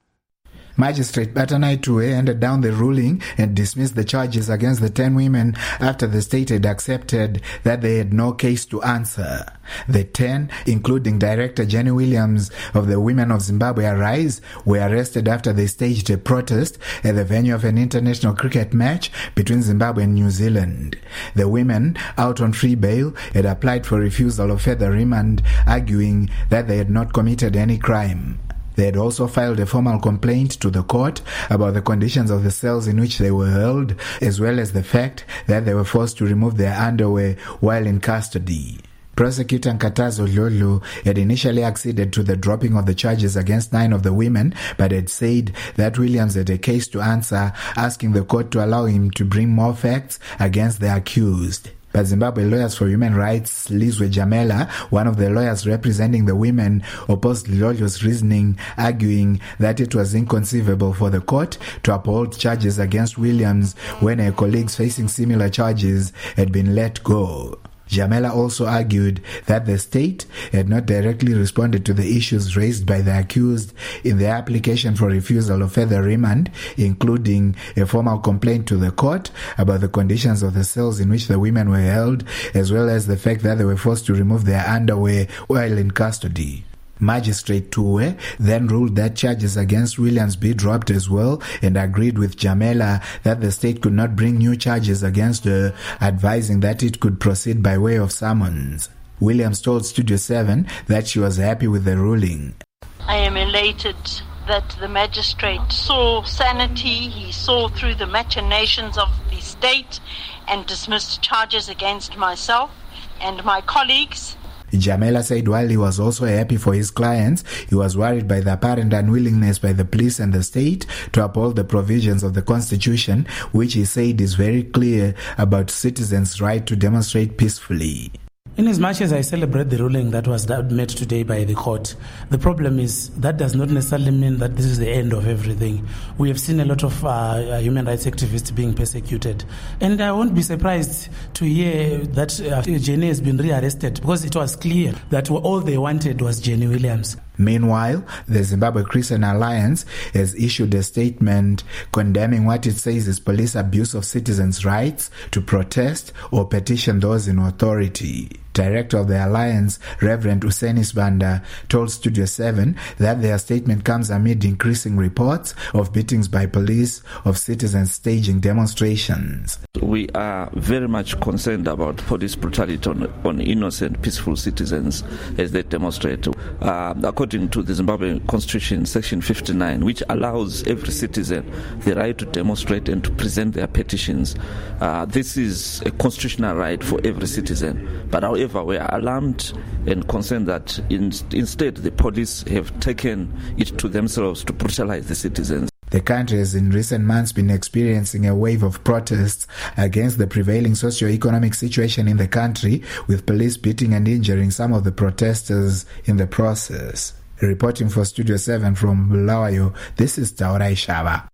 Magistrate Batanai Tue handed down the ruling and dismissed the charges against the ten women after the state had accepted that they had no case to answer. The ten, including Director Jenny Williams of the Women of Zimbabwe Arise, were arrested after they staged a protest at the venue of an international cricket match between Zimbabwe and New Zealand. The women, out on free bail, had applied for refusal of further remand, arguing that they had not committed any crime. They had also filed a formal complaint to the court about the conditions of the cells in which they were held, as well as the fact that they were forced to remove their underwear while in custody. Prosecutor Nkatazo Lolo had initially acceded to the dropping of the charges against nine of the women, but had said that Williams had a case to answer, asking the court to allow him to bring more facts against the accused. But Zimbabwe Lawyers for Human Rights, Lizwe Jamela, one of the lawyers representing the women, opposed Lolo's reasoning, arguing that it was inconceivable for the court to uphold charges against Williams when her colleagues facing similar charges had been let go. Jamela also argued that the state had not directly responded to the issues raised by the accused in their application for refusal of further remand, including a formal complaint to the court about the conditions of the cells in which the women were held, as well as the fact that they were forced to remove their underwear while in custody. Magistrate Tue then ruled that charges against Williams be dropped as well and agreed with Jamela that the state could not bring new charges against her, advising that it could proceed by way of summons. Williams told Studio seven that she was happy with the ruling. I am elated that the magistrate saw sanity, he saw through the machinations of the state and dismissed charges against myself and my colleagues. Jamela said while he was also happy for his clients, he was worried by the apparent unwillingness by the police and the state to uphold the provisions of the Constitution, which he said is very clear about citizens' right to demonstrate peacefully. In as much as I celebrate the ruling that was made today by the court, the problem is that does not necessarily mean that this is the end of everything. We have seen a lot of uh, human rights activists being persecuted. And I won't be surprised to hear that uh, Jenny has been rearrested because it was clear that all they wanted was Jenny Williams. Meanwhile, the Zimbabwe Christian Alliance has issued a statement condemning what it says is police abuse of citizens' rights to protest or petition those in authority. Director of the Alliance, Reverend Usenis Banda, told Studio seven that their statement comes amid increasing reports of beatings by police of citizens staging demonstrations. We are very much concerned about police brutality on, on innocent, peaceful citizens as they demonstrate. Uh, according to the Zimbabwe Constitution, Section fifty-nine, which allows every citizen the right to demonstrate and to present their petitions, uh, this is a constitutional right for every citizen. But however, we are alarmed and concerned that in, instead the police have taken it to themselves to brutalize the citizens. The country has in recent months been experiencing a wave of protests against the prevailing socio-economic situation in the country, with police beating and injuring some of the protesters in the process. Reporting for Studio seven from Bulawayo, this is Taurai Shava.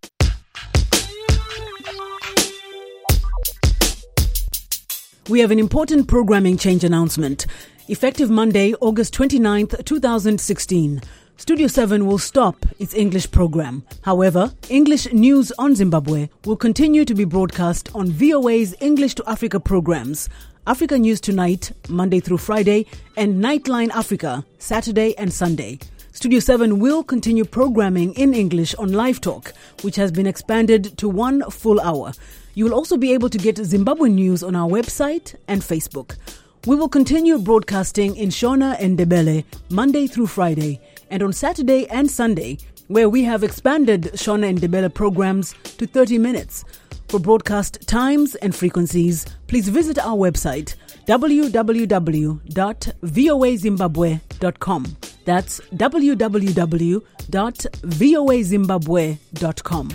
We have an important programming change announcement. Effective Monday, August twenty-ninth, twenty sixteen. Studio seven will stop its English program. However, English News on Zimbabwe will continue to be broadcast on V O A's English to Africa programs. Africa News Tonight, Monday through Friday, and Nightline Africa, Saturday and Sunday. Studio seven will continue programming in English on Live Talk, which has been expanded to one full hour. You will also be able to get Zimbabwe news on our website and Facebook. We will continue broadcasting in Shona and Ndebele, Monday through Friday, and on Saturday and Sunday, where we have expanded Shona and Ndebele programs to thirty minutes. For broadcast times and frequencies, please visit our website, w w w dot voa zimbabwe dot com. That's w w w dot voa zimbabwe dot com.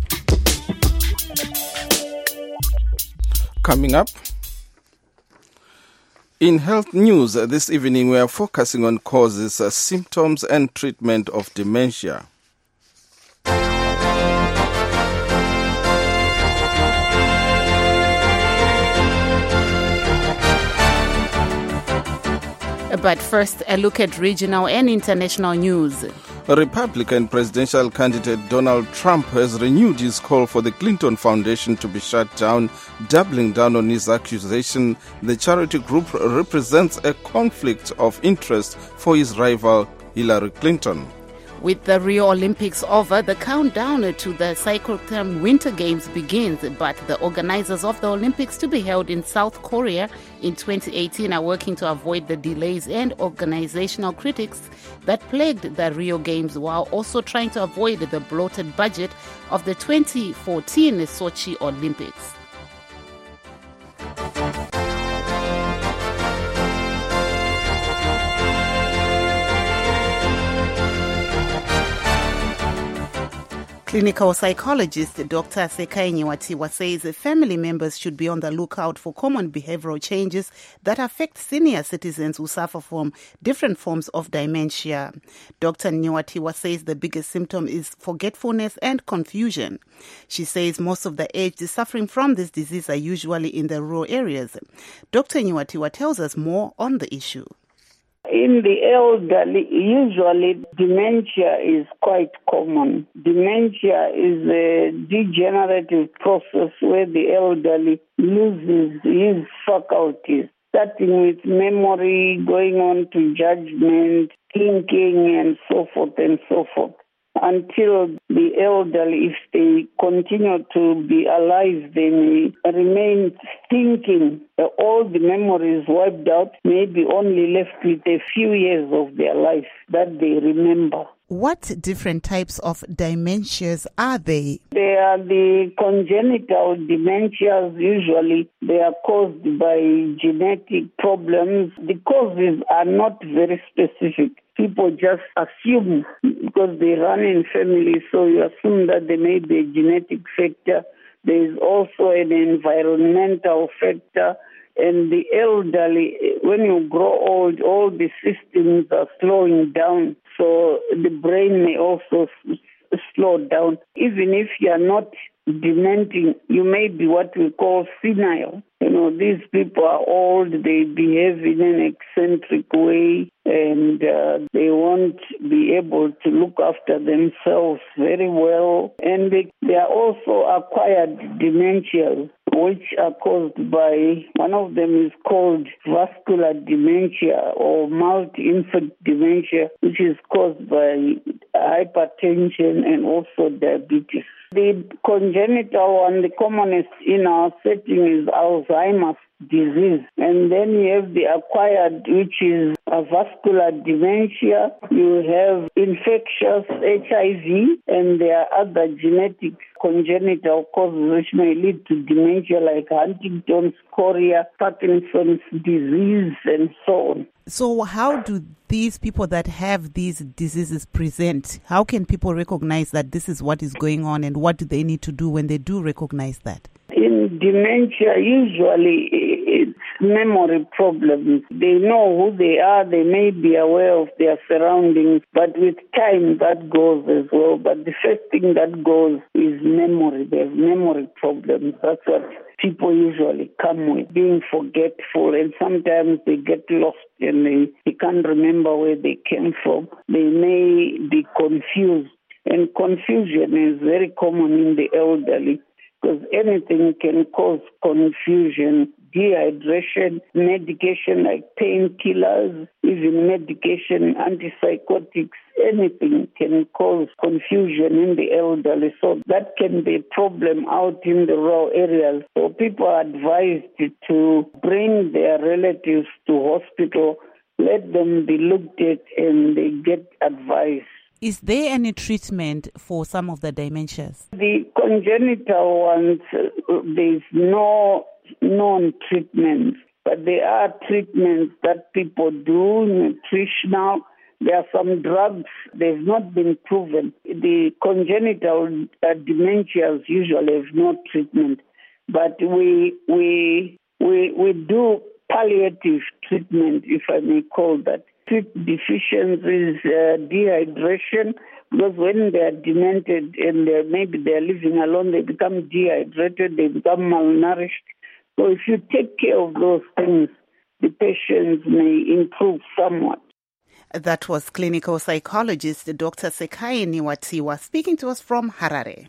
Coming up, in health news this evening, we are focusing on causes, uh, symptoms and treatment of dementia. But first, a look at regional and international news. Republican presidential candidate Donald Trump has renewed his call for the Clinton Foundation to be shut down, doubling down on his accusation the charity group represents a conflict of interest for his rival Hillary Clinton. With the Rio Olympics over, the countdown to the cyclocross Winter Games begins, but the organizers of the Olympics to be held in South Korea in twenty eighteen are working to avoid the delays and organizational critics that plagued the Rio Games, while also trying to avoid the bloated budget of the twenty fourteen Sochi Olympics. Clinical psychologist Doctor Sekai Nyiwatiwa says family members should be on the lookout for common behavioral changes that affect senior citizens who suffer from different forms of dementia. Doctor Nyiwatiwa says the biggest symptom is forgetfulness and confusion. She says most of the aged suffering from this disease are usually in the rural areas. Doctor Nyiwatiwa tells us more on the issue. In the elderly, usually dementia is quite common. Dementia is a degenerative process where the elderly loses his faculties, starting with memory, going on to judgment, thinking, and so forth and so forth. Until the elderly, if they continue to be alive, they may remain thinking. All the memories wiped out, maybe only left with a few years of their life that they remember. What different types of dementias are they? They are the congenital dementias. Usually they are caused by genetic problems. The causes are not very specific. People just assume because they run in families, so you assume that there may be a genetic factor. There is also an environmental factor. And the elderly, when you grow old, all the systems are slowing down. So the brain may also s- slow down. Even if you are not dementing, you may be what we call senile. You know, these people are old, they behave in an eccentric way, and uh, they won't be able to look after themselves very well. And they, they are also acquired dementias, which are caused by, one of them is called vascular dementia or multi-infant dementia, which is caused by hypertension and also diabetes. The congenital one, the commonest in our setting, is Alzheimer's disease. And then you have the acquired, which is a vascular dementia. You have infectious H I V, and there are other genetic congenital causes which may lead to dementia like Huntington's chorea, Parkinson's disease, and so on. So how do these people that have these diseases present? How can people recognize that this is what is going on, and what do they need to do when they do recognize that? In dementia, usually it's memory problems. They know who they are, they may be aware of their surroundings, but with time that goes as well. But the first thing that goes is memory. They have memory problems. That's what people usually come with, being forgetful, and sometimes they get lost and they, they can't remember where they came from. They may be confused, and confusion is very common in the elderly because anything can cause confusion. Dehydration, medication like painkillers, even medication, antipsychotics, anything can cause confusion in the elderly. So that can be a problem out in the rural areas. So people are advised to bring their relatives to hospital, let them be looked at, and they get advice. Is there any treatment for some of the dementias? The congenital ones, uh, there's no known treatments, but there are treatments that people do, nutritional. There are some drugs, they've not been proven. The congenital uh, dementias usually have no treatment, but we we we we do palliative treatment, if I may call that. Treat deficiencies, uh, dehydration, because when they are demented and they're, maybe they're living alone, they become dehydrated, they become malnourished. So if you take care of those things, the patients may improve somewhat. That was clinical psychologist Doctor Sekai Niwatiwa speaking to us from Harare.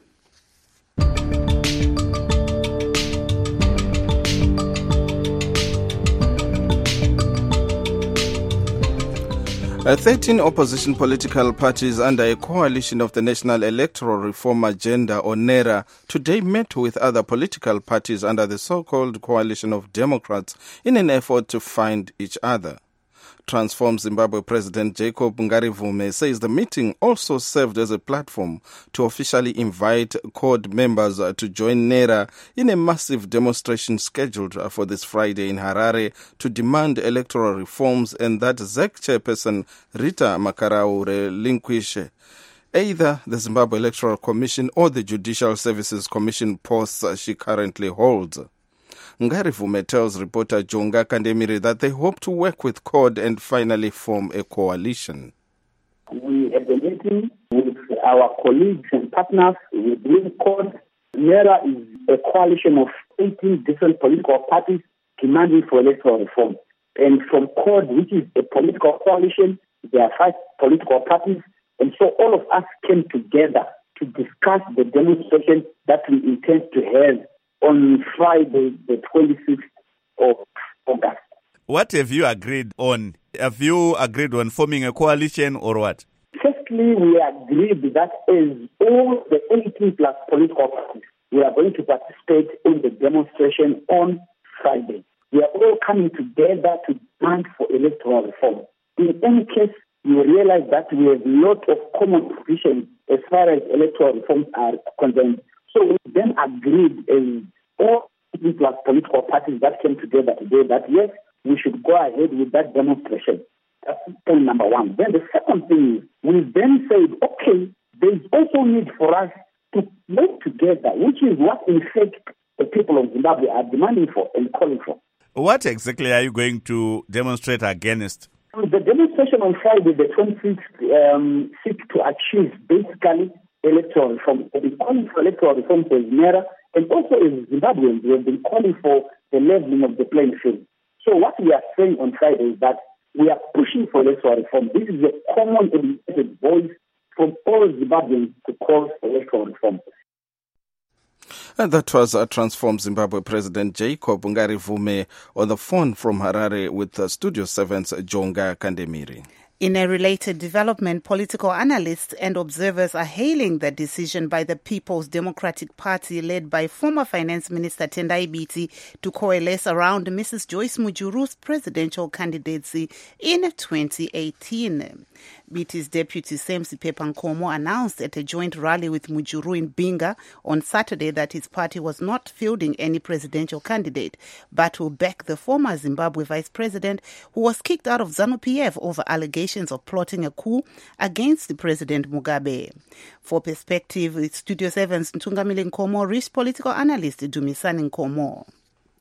Uh, thirteen opposition political parties under a coalition of the National Electoral Reform Agenda, or NERA, today met with other political parties under the so-called Coalition of Democrats in an effort to find each other. Transform Zimbabwe President Jacob Ngarivume says the meeting also served as a platform to officially invite CORD members to join NERA in a massive demonstration scheduled for this Friday in Harare to demand electoral reforms and that Z E C chairperson Rita Makarau relinquish either the Zimbabwe Electoral Commission or the Judicial Services Commission posts she currently holds. Ngarivume tells reporter Jonga Kandemiri that they hope to work with CORD and finally form a coalition. We had a meeting with our colleagues and partners within CORD. NERA is a coalition of eighteen different political parties demanding for electoral reform. And from CORD, which is a political coalition, there are five political parties. And so all of us came together to discuss the demonstration that we intend to have on Friday, the twenty-sixth of August. What have you agreed on? Have you agreed on forming a coalition or what? Firstly, we agreed that as all the eighteen plus political parties, we are going to participate in the demonstration on Friday. We are all coming together to demand for electoral reform. In any case, you realize that we have a lot of common positions as far as electoral reforms are concerned. So we then agreed as all plus political parties that came together today that yes, we should go ahead with that demonstration. That's point number one. Then the second thing is we then said, okay, there's also need for us to work together, which is what in fact the people of Zimbabwe are demanding for and calling for. What exactly are you going to demonstrate against? The demonstration on Friday, the twenty-sixth, um, seeks to achieve basically electoral reform. We've been calling for electoral reform as NERA, and also as Zimbabweans, we have been calling for the leveling of the playing field. So what we are saying on Friday is that we are pushing for electoral reform. This is a common united voice from all Zimbabweans to call for electoral reform. And that was uh, Transform Zimbabwe President Jacob Ngarivume on the phone from Harare with uh, Studio seven's Jonga Kandemiri. In a related development, political analysts and observers are hailing the decision by the People's Democratic Party led by former Finance Minister Tendai Biti to coalesce around Missus Joyce Mujuru's presidential candidacy in twenty eighteen. Biti's deputy Semsiphepha Nkomo announced at a joint rally with Mujuru in Binga on Saturday that his party was not fielding any presidential candidate, but will back the former Zimbabwe vice president who was kicked out of ZANU-P F over allegations of plotting a coup against President Mugabe. For Perspective, Studio seven's Ntungamile Nkomo reached political analyst Dumisani Nkomo.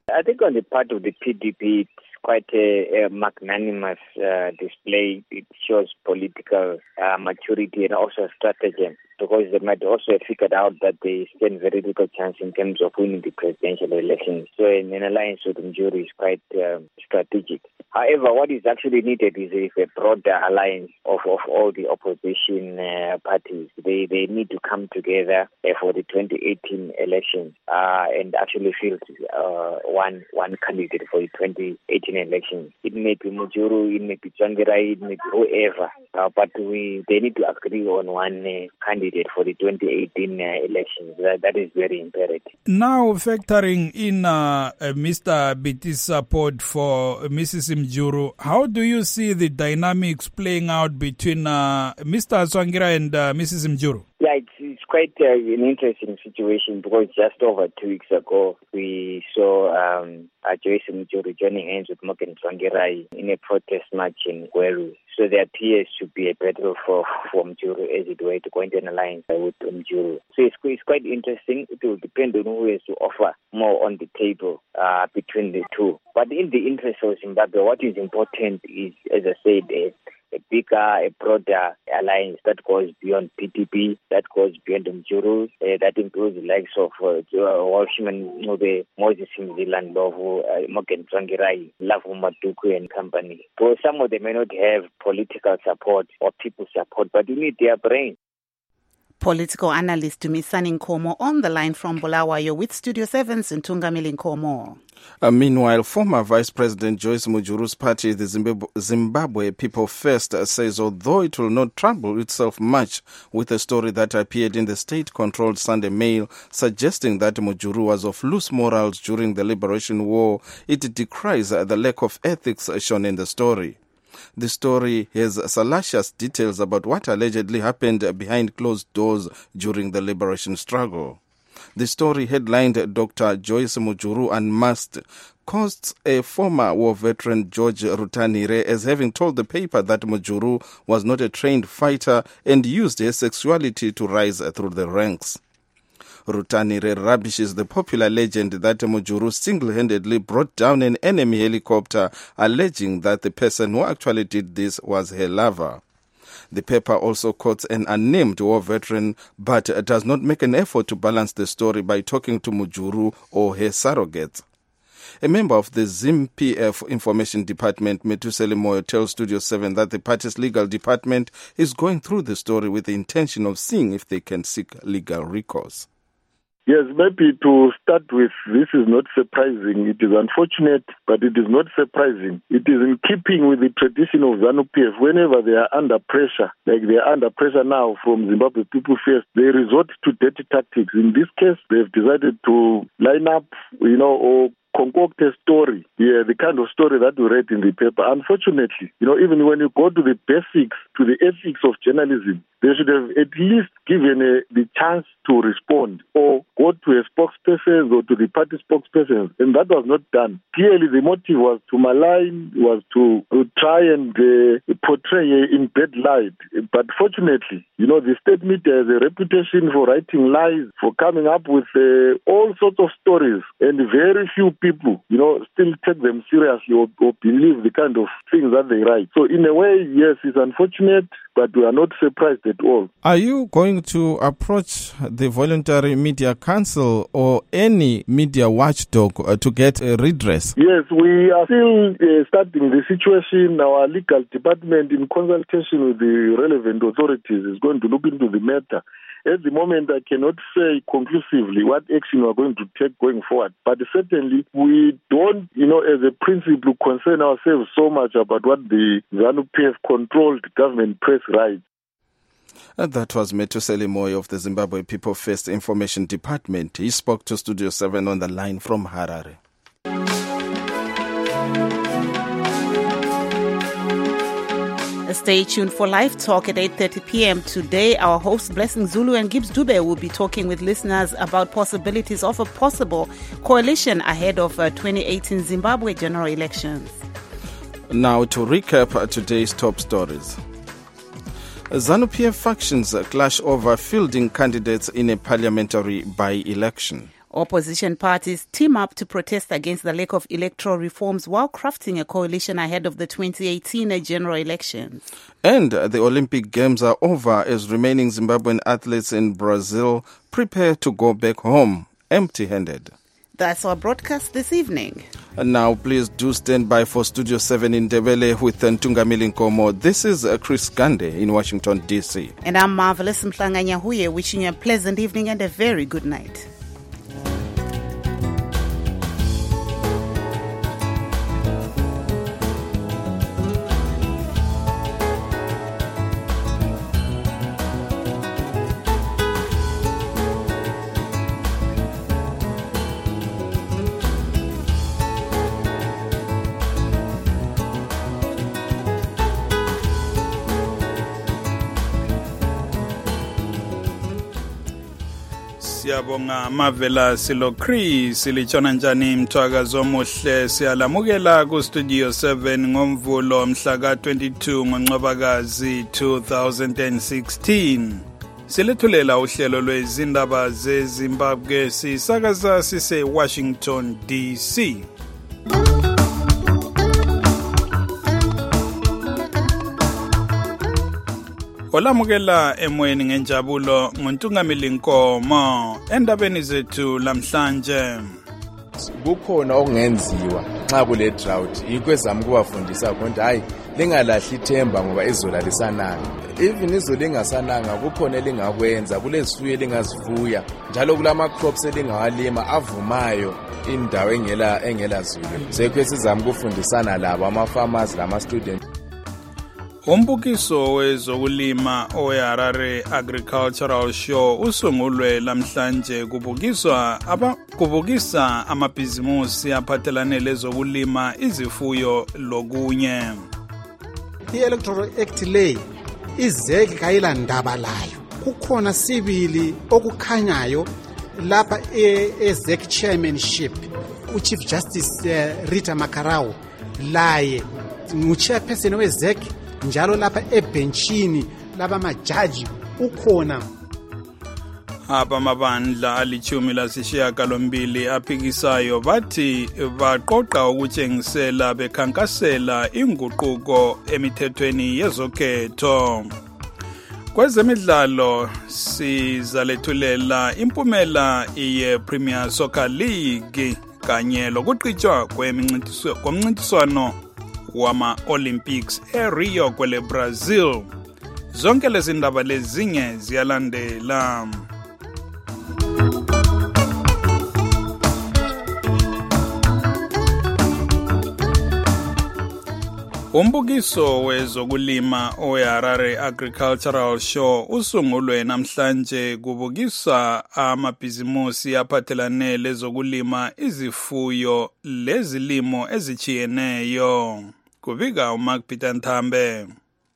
I think on the part of the P D P, it's quite a, a magnanimous uh, display. It shows political uh, maturity and also stratagem, because they might also have figured out that they stand very little chance in terms of winning the presidential elections. So an, an alliance with Mjuru is quite um, strategic. However, what is actually needed is a, a broader alliance of, of all the opposition uh, parties. They they need to come together uh, for the twenty eighteen elections uh, and actually field uh, one one candidate for the twenty eighteen elections. It may be Mjuru, it may be Tsvangirai, it may be whoever, uh, but we they need to agree on one uh, candidate for the twenty eighteen uh, elections. That, that is very imperative. Now, factoring in uh, uh, Mister Biti's support for Missus Mjuru, how do you see the dynamics playing out between uh, Mister Tsvangirai and uh, Missus Mjuru? Yeah, it's, it's quite uh, an interesting situation, because just over two weeks ago, we saw um, uh, Joyce Mjuru joining hands with Morgan Tsvangirai in a protest march in Gweru. So there appears to be a battle for, for Mjuru, as it were, to go into an alliance with Mjuru. So it's, it's quite interesting. It will depend on who has to offer more on the table uh, between the two. But in the interest of Zimbabwe, what is important is, as I said, uh, a bigger, a broader alliance that goes beyond P D P, that goes beyond Mjuru, uh, that includes the likes of uh, Walshman, Nobe, Moses Mzila Ndlovu, uh, Morgan Tsvangirai, Lavu Maduku and company. So some of them may not have political support or people support, but you need their brain. Political analyst Dumisani Nkomo on the line from Bulawayo with Studio seven's Ntungamili Nkomo. Uh, meanwhile, former Vice President Joyce Mujuru's party, the Zimbabwe, Zimbabwe People First, uh, says although it will not trouble itself much with a story that appeared in the state-controlled Sunday Mail suggesting that Mujuru was of loose morals during the Liberation War, it decries uh, the lack of ethics shown in the story. The story has salacious details about what allegedly happened behind closed doors during the liberation struggle. The story, headlined Doctor Joyce Mujuru Unmasked, costs a former war veteran, George Rutanire, as having told the paper that Mujuru was not a trained fighter and used his sexuality to rise through the ranks. Rutanire rubbishes the popular legend that Mujuru single-handedly brought down an enemy helicopter, alleging that the person who actually did this was her lover. The paper also quotes an unnamed war veteran, but does not make an effort to balance the story by talking to Mujuru or her surrogates. A member of the Zim P F Information Department, Metuseli Moyo, tells Studio seven that the party's legal department is going through the story with the intention of seeing if they can seek legal recourse. Yes, maybe to start with, this is not surprising. It is unfortunate, but it is not surprising. It is in keeping with the tradition of ZANU-P F. Whenever they are under pressure, like they are under pressure now from Zimbabwe People First, they resort to dirty tactics. In this case, they've decided to line up, you know, or concoct a story, yeah, the kind of story that we read in the paper. Unfortunately, you know, even when you go to the basics, to the ethics of journalism, they should have at least given a, the chance to respond or go to a spokesperson or to the party spokespersons, and that was not done. Clearly, the motive was to malign, was to, to try and uh, portray in bad light. But fortunately, you know, the state media has a reputation for writing lies, for coming up with uh, all sorts of stories, and very few people, you know, still take them seriously or, or believe the kind of things that they write. So in a way, yes, it's unfortunate, but we are not surprised at all. Are you going to approach the Voluntary Media Council or any media watchdog uh, to get a redress? Yes, we are still uh, studying the situation. Our legal department, in consultation with the relevant authorities, is going to look into the matter. At the moment, I cannot say conclusively what action we are going to take going forward. But certainly, we don't, you know, as a principle, concern ourselves so much about what the ZANU-P F-controlled government press writes. And that was Metuseli Moyo of the Zimbabwe People First Information Department. He spoke to Studio seven on the line from Harare. Stay tuned for Live Talk at eight thirty p.m. Today, our hosts Blessing Zulu and Gibbs Dube will be talking with listeners about possibilities of a possible coalition ahead of uh, twenty eighteen Zimbabwe general elections. Now to recap today's top stories. ZANU-P F factions clash over fielding candidates in a parliamentary by-election. Opposition parties team up to protest against the lack of electoral reforms while crafting a coalition ahead of the twenty eighteen general elections. And the Olympic Games are over as remaining Zimbabwean athletes in Brazil prepare to go back home empty-handed. That's our broadcast this evening. And now, please do stand by for Studio seven in Ndebele with Ntungamili Nkomo. This is uh, Chris Gande in Washington, D C. And I'm Marvelous Mhlanga-Nyahuye, wishing you a pleasant evening and a very good night. Siyabonga Mavela Silo Chris lichona njani mthwakazo omuhle siyalamukela ku Studio seven ngomvulo mhla ka twenty-two ngoNcwabakazi two thousand sixteen. Silethulela uhlelo lwezindaba zeZimbabwe sisakaza sise Washington D C. Olamukela emoyeni ngenjabulo nguntungamili Nkomo endabeni zethu lamhlanje. Kukhona okungenziwa nxa kule drought ikwezama kubafundisa ukuthi hayi lingalahli ithemba ngoba izolo lisananga. Even izolo lingasananga kukhona lingakwenza kulezifuyo lingazifuya njalo kulama crops elingawalima avumayo indawo engela engela zulu. Sekwe sizama ukufundisana labo ama farmers lama students. Umbukiso wezokulima oHarare Agricultural Show usungulwe lamhlanje kubukiswa aba kubukisa amabhizimusi aphathelane lezokulima izifuyo lokunye. I-Electoral Act le izeke kayila ndaba layo. Kukhona sibili okukhanyayo lapha e-exec chairmanship uChief Justice uh, Rita Makarao laye ngu-chairperson we-exec njalo lapha ebenchini laba majaji ukhona. Abamabandla alichumi lasishiyagalombili aphikisayo bathi baqoqa ukutshengisela bekhankasela inguquko emithethweni yezokhetho. Kwezemidlalo sizalethulela impumela iye Premier Soccer League kanye lokuqitshwa kwemncintiswano wama Olympics eRio kwele Brazil. Zonke lezi ndaba lezinye ziyalandela. Umbukiso wezokulima oHarare Agricultural Show usungulwe namhlanje kubukisa amabhizimusi aphathelane lezokulima izifuyo lezilimo ezichiyeneyo. Kubika uMark Peter Nthambe.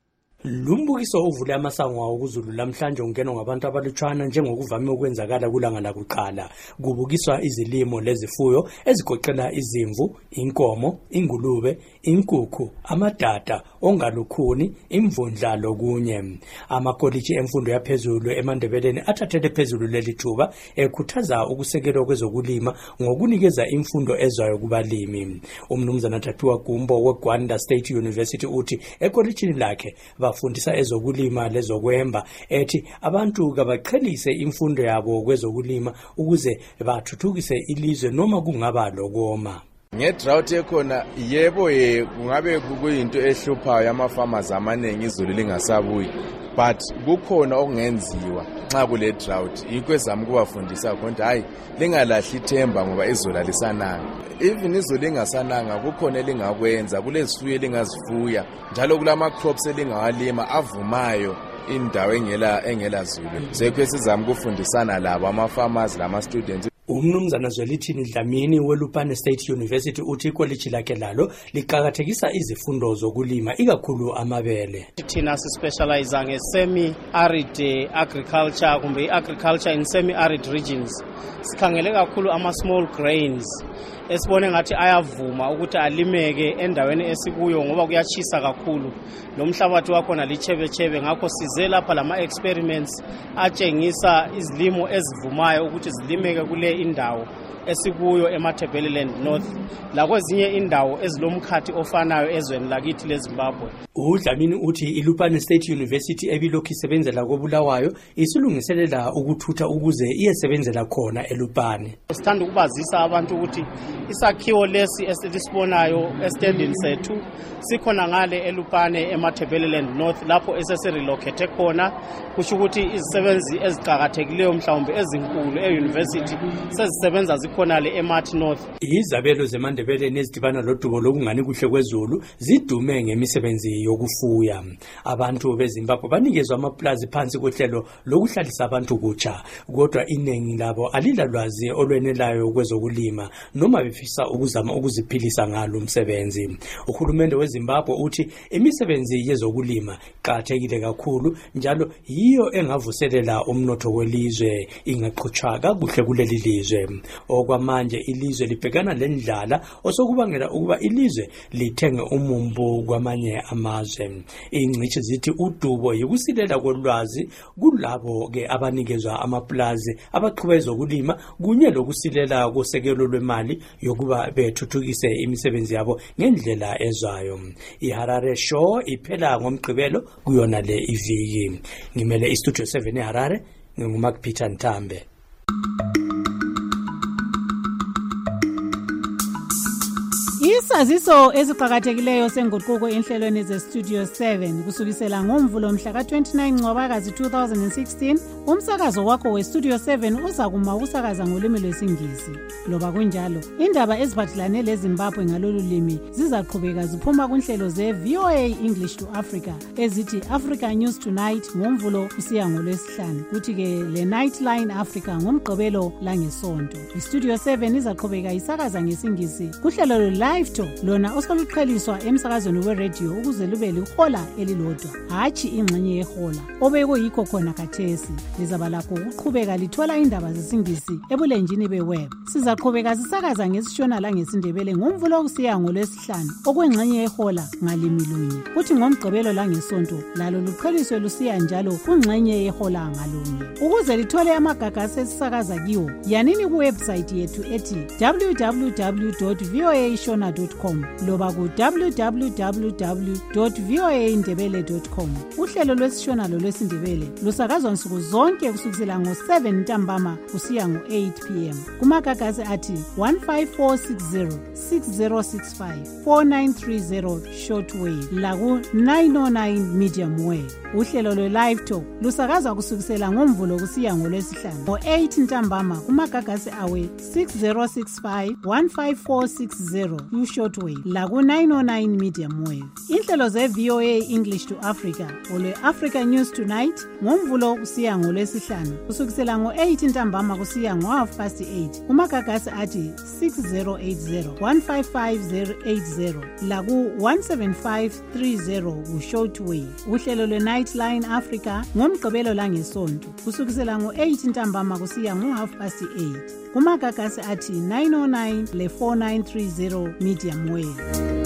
Lumbukiso uvule amasango awo kuZulu lamhlanje ungenwa ngabantu abalutshwana njengokuvame ukwenzakala kulanga lakuqala. Kubukiswa izilimo lezifuyo ezigoqela izimvu, inkomo, ingulube, inkukhu, amadada, ongalukhuni, imvundla lokunye. Amakoliji emfundo yaphezulu eMandebeleni athathele phezulu lelithuba ekhuthaza ukusekelwa kwezokulima ngokunikeza imfundo ezwayo kubalimi. Umnumzana Tathiwa Gumbo weGwanda State University uthi ekolijini lakhe bafundisa ezokulima lezokwemba ethi abantu kabaqhelise imfundo yabo kwezokulima ukuze bathuthukise ilizwe noma kungaba lokoma. Ngedrought ekhona yebo ye kungabe kuyinto ehluphayo ama-farmers amaningi izulu lingasabuyi but kukhona okungenziwa nxa kule drought ikwezama kubafundisa ukuthi hayi lingalahli ithemba ngoba izulu alisananga. Even izulu lingasananga kukhona lingakwenza kulezifuyo lingazifuya njalo kulama crops elingawalima avumayo indawo engela engela zulu. Sekwe sizama ukufundisana labo ama farmers lama students. Umnumzana Zwelithini Dlamini weLupane State University uthi ikoliji lakhe lalo liqhakathekisa izifundo zokulima ikakhulu amabele. Thina sispecialize nge-semi arid agriculture kumbe agriculture in semi arid regions. Sikhangele kakhulu ama small grains esibone ngathi ayavuma ukuthi alimeke endaweni esikuyo ngoba kuyachisa kakhulu nomhlabathi wakhona lichebechebe. Ngakho size lapha lama experiments atshengisa izilimo ezivumayo ukuthi zilimeke kule indawo esikuyo eMatabeleland North lakwezinye indawo ezilomkhathi ofanayo ezweni lakithi leZimbabwe. uDlamini uthi iLupane State University ebilokhu isebenzela koBulawayo isilungiselela ukuthutha ukuze iyesebenzela khona eLupane. Sithanda ukubazisa abantu ukuthi isakhiwo lesi esisibonayo estandini sethu sikhona ngale eLupane eMatabeleland North lapho esesirelocate khona, kusho ukuthi izisebenzi eziqhakathekileyo mhlawumbe ezinkulu euniversity sezisebenza zikhona le eMat North. Izabelo zeMandebele nezidibana lodubo lokungani kuhle kwezulu zidume ngemisebenzi yokufuya. Abantu beZimbabwe banikezwa amaplazi phansi kohlelo lokuhlalisa abantu kutsha, kodwa iningi labo alilalwazi olwenelayo kwezokulima noma befisa ukuzama ukuziphilisa ngalo umsebenzi. Uhulumende weZimbabwe uthi imisebenzi yezokulima iqhakathekile kakhulu njalo yiyo engavuselela umnotho welizwe ingaqhutshwa kakuhle kuleli lizwe. Okwamanje ilizwe libhekana lendlala osokubangela ukuba ilizwe lithenge umumbu kwamanye amazwe. Ingcishi zithi udubo yikusilela kolwazi kulabo ke abanikezwa amaplazi abaqhubeka ezokulima kunye lokusilela kosekelo lwemali yokuba bethuthukise imisebenzi yabo ngendlela ezwayo. iHarare Show iphela ngomgqibelo kuyona le iviki. Ngimele iStudio seven eHarare, nginguMark Peter Ntambe. Isaziso eziqhakathekileyo senguquko enhlelweni ze-Studio seven kusukisela ngomvulo mhla ka-twenty-nine Ncwabakazi two thousand sixteen. Umsakazo wakho we-Studio seven uza kuma usakaza ngolimi lwesiNgisi. Loba kunjalo, indaba eziphathelane leZimbabwe ngalolu limi zizaqhubeka ziphuma kunhlelo ze-V O A English to Africa ezithi Africa News Tonight ngomvulo kusiya ngolwesihlanu, kuthi-ke le Nightline Africa ngomgqibelo langesonto. I-Studio seven izaqhubeka isakaza ngesingisi kuhlelo Live Talk lona osoluqheliswa emsakazweni we-radio ukuze lube lihola elilodwa, hatshi ingxenye yehola obekuyikho khona khathesi. Lizaba lakho ukuqhubeka lithola indaba zesingisi ebulenjini be-web. Sizaqhubeka sisakaza ngesishona langesindebele ngomvulo kusiya ngolwesihlanu okwengxenye yehola ngalimi lunye, kuthi ngomgqibelo langesonto lalo luqheliswe lusiya njalo kungxenye yehola ngalunye. Ukuze lithole amagagasi esisakaza kiwo, yanini kuwebsite yethu ethi w w w dot v o a shona dot com loba ku w w w dot v o a ndebele dot com. Uhlelo lwesishona lo lwesindebele lusakazwa nsuku zonke kusukela ngo-seven ntambama kusiya ngo-eight p m kumagagasi athi one five four six zero six zero six five four nine three zero shortwave laku nine oh nine medium wave. Uhlelo lwe-Live Talk lusakazwa kusukela ngomvulo kusiya ngolwesihlanu ngo-eight ntambama kumagagasi awe six zero six five one five four six zero shortwave laku nine oh nine medium wave. Inhlelo ze-V O A English to Africa olwe-Africa News Tonight ngomvulo kusiya ngolwesihlanu kusukisela ngo-eight ntambama kusiya ngo-half past eight kumagagasi athi six zero eight zero one five five zero eight zero laku one seven five three zero shortwave. Uhlelo lwe-Nightline Africa ngomgqibelo langesonto kusukisela ngo-eight ntambama kusiya ngo-half past eight kumagagasi athi nine oh nine le four nine three zero medium wave.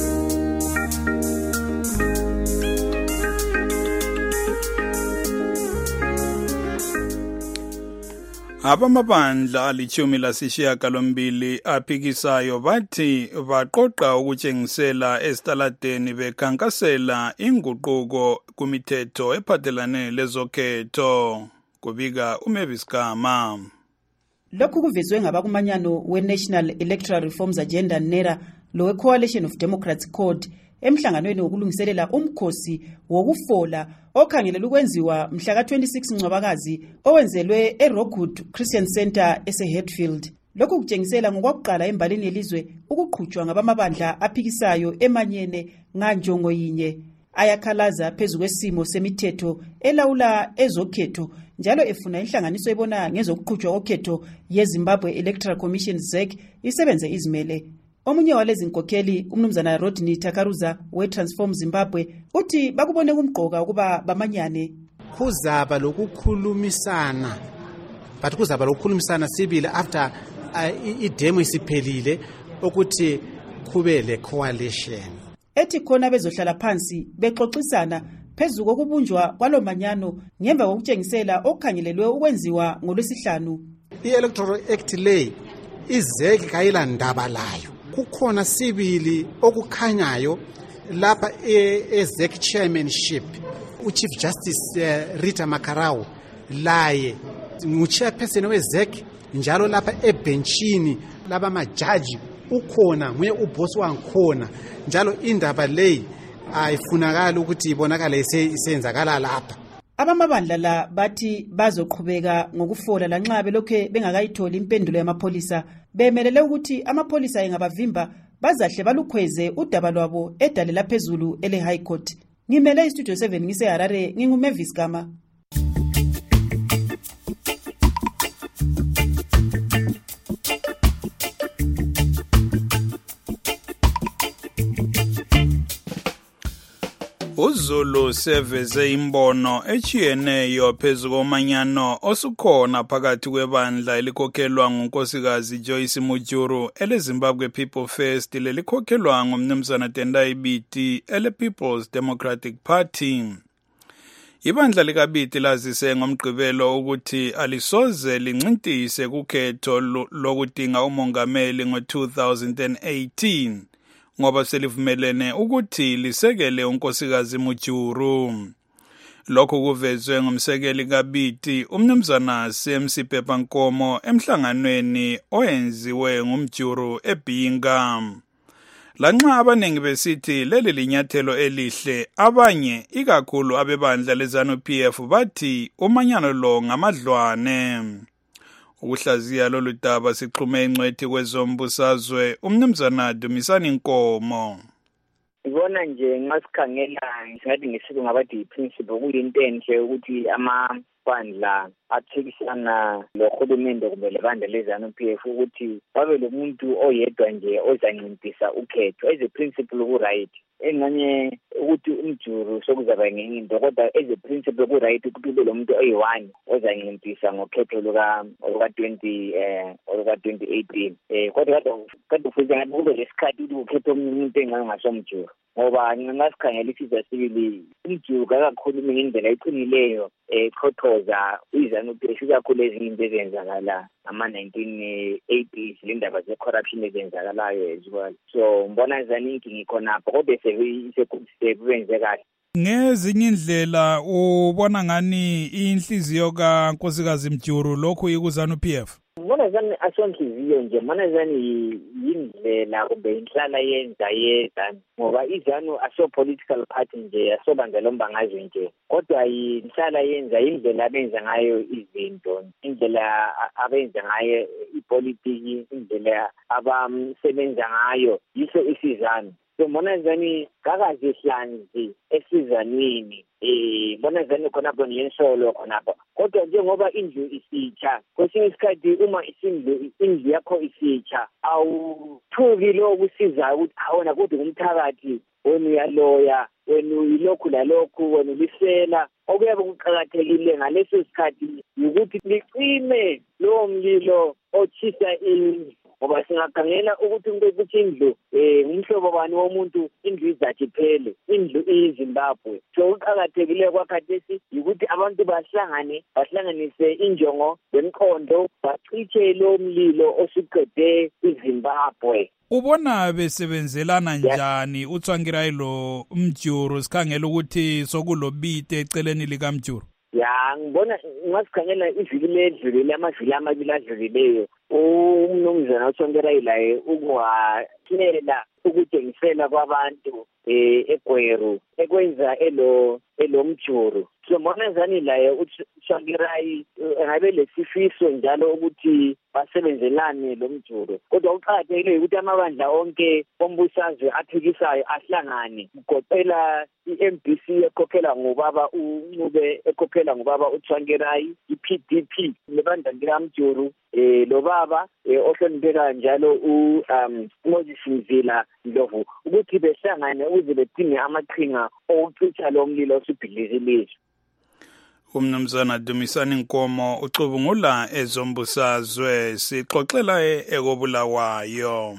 Abamabandla alithumi lasishiyagalombili aphikisayo bathi baqoqa ukutshengisela esitaladeni bekhankasela inguquko kumithetho ephathelane lezokhetho. Kubika uMavis Gama. Lokhu kuvezwe ngabakumanyano we-National Electoral Reforms Agenda NERA lowe-Coalition of Democrats Code emhlanganweni wokulungiselela umkhosi wokufola okhangelela ukwenziwa mhla ka twenty-six Ncwabakazi owenzelwe eRockwood Christian Center ese-Hatfield. Lokhu kutshengisela ngokwakuqala embalini yelizwe ukuqhutshwa ngabamabandla aphikisayo emanyene nganjongo yinye ayakhalaza phezu kwesimo semithetho elawula ezokhetho njalo efuna inhlanganiso ebona ngezokuqhutshwa kokhetho yeZimbabwe Electoral Commission Z E C isebenze izimele. Omunye walezi nkokheli umnumzana Rodney Takaruza we-Transform Zimbabwe uthi bakubone kumgqoka ukuba bamanyane. Kuzaba lokukhulumisana but kuzaba lokukhulumisana sibili after uh, idemo isiphelile ukuthi kube le coalition. Ethi khona bezohlala phansi bexoxisana phezu kokubunjwa kwalomanyano ngemva kokutshengisela okukhangelelwe ukwenziwa ngolwesihlanu. i-electoral act le izeki kayilandaba layo. Kukhona sibili okukhanyayo lapha e-exec chairmanship uchief justice uh, Rita Makarau laye ngu-chairperson we-exec njalo lapha ebenchini laba majaji ukhona nguye ubosi wangikhona njalo indaba leyi ayifunakala ukuthi ibonakala isenzakala lapha. Abamabandla la bathi bazoqhubeka ngokufola lanxa belokhe bengakayitholi impendulo yamapholisa bemelele ukuthi amapholisa engabavimba bazahle balukhweze udaba lwabo edalela phezulu ele High Court. Ngimele istudio seven ngise Harare nginguMavis Gama. uZulu seveze imbono echiyeneyo phezu komanyano osukhona phakathi kwebandla elikhokhelwa ngunkosikazi Joyce Mujuru eleZimbabwe People First lelikhokhelwa ngumnumzana Tendai Biti ele People's Democratic Party. Ibandla likabiti lazise ngomgqibelo ukuthi alisoze lincintise kukhetho lokudinga umongameli ngo-two thousand eighteen. Ngoba selivumelene ukuthi lisekele unkosikazi Mujuru. Lokho kuvezwe ngumsekeli kabiti umnumzana C M C Pepankomo emhlanganweni oyenziwe ngumjuru eBinga. Lanxa abaningi besithi leli linyathelo elihle, abanye ikakhulu abebandla leZANU-P F bathi umanyano lo ngamadlwane. Ukuhlaziya lolu daba sixhume ingcwethi kwezombusazwe umnumzana Dumisani Nkomo. Ibona nje ngasikhangela ngathi ngesiko ngabathi iprinciple kuyinto enhle ukuthi amabandla athekisana lohulumende kumbe lebandla leZANU-P F ukuthi babe lomuntu oyedwa nje ozanciphisa ukhetho as a principle ku right. Enganye ukuthi umjuru sokuzaba ngenye into kodwa as a principle ku right ukuthi kube lo muntu oyi-one ozanciphisa ngokhetho luka luka twenty eh luka twenty eighteen. Eh kodwa kodwa futhi ngathi kube lesikhathi ukuthi ukhetho umuntu engangasomjuru. Ngoba ngingasikhangela isizwe sibili umjuru akakhulumi ngendlela eqinileyo ekhothoza iZANU-P F ikakhulu ezinto ezenzakala ngama-nineteen eighties le ndaba ze-corruption ezenzakalayo as well. So mbona zaningi ngikhonapho kodwa sekwenze kahle. Ngezinye indlela ubona ngani inhliziyo kaNkosikazi Mjuru lokhu ikuZANU-P F? Mbona zani asonhliziyo nje, mbona zani yindlela kumbe inhlala yenza yezani ngoba iZANU aso political party nje asobandla lombangazo nje kodwa inhlala yenza indlela abenza ngayo izinto, indlela abenza ngayo ipolitiki, indlela abamsebenza ngayo yiso isiZANU. So mbona zani kakazi hlanzi esizanini eh mbona zani khonapho niyensolo khonapho kodwa njengoba indlu isitsha kwesinye isikhathi uma isindlu indlu yakho isitsha awuthuki lo kusiza ukuthi awona kodwa ngumthakathi wena uyaloya wena uyilokhu lalokhu wena ulisela okuyabe kuqhakathekile ngaleso sikhathi ukuthi licime lo mlilo ochisa indlu ngoba singakhangela ukuthi ukuthi indlu eh umhlobo bani womuntu indlu izathi phele indlu iyiZimbabwe. So uqhakathekile kwakhathesi ukuthi abantu bahlangane bahlanganise injongo lemkhondo baciche lo mlilo osuqede iZimbabwe. Ubona besebenzelana njani uTsvangirai lo Mjuru sikhangela ukuthi sokulobite eceleni likaMjuru? Ya ngibona ngasikhangela iviki ledlule amavili amabili adlulileyo umnumzana uTsvangirai laye ukwahlela ukutshengisela kwabantu eh eGweru ekwenza elo elomjuru. So mbona zani laye uTsvangirai ngabe lesifiso njalo ukuthi basebenzelane lomjuru kodwa uqhakathekile ukuthi amabandla onke ombusazwe athikisayo ahlangane kugoqela i-M B C ekhokhela ngubaba uNcube ekhokhela ngubaba uTsvangirai i-P D P lebandla likaMjuru eh lo baba ohlonipheka njalo u um Moses Mzila Ndlovu ukuthi behlangane ukuze bedinge amaqhinga okucitsha lo mlilo osubhidlizilizwe. Umnumzana Dumisani Nkomo ucubungula ezombusazwe sixoxela ekobulawayo.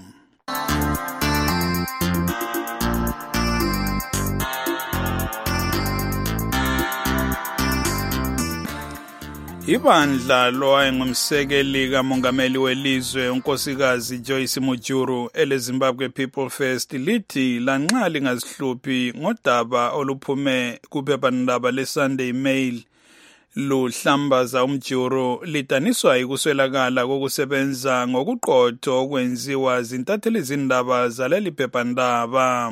Ibandla lowayengumsekeli kamongameli welizwe unkosikazi Joyce Mujuru eleZimbabwe People First lithi lanxa lingazihluphi ngodaba oluphume kuphephandaba leSunday Mail luhlambaza uMjuru lidaniswa ikuswelakala kokusebenza ngokuqotho okwenziwa zintatheli zindaba zaleli phephandaba.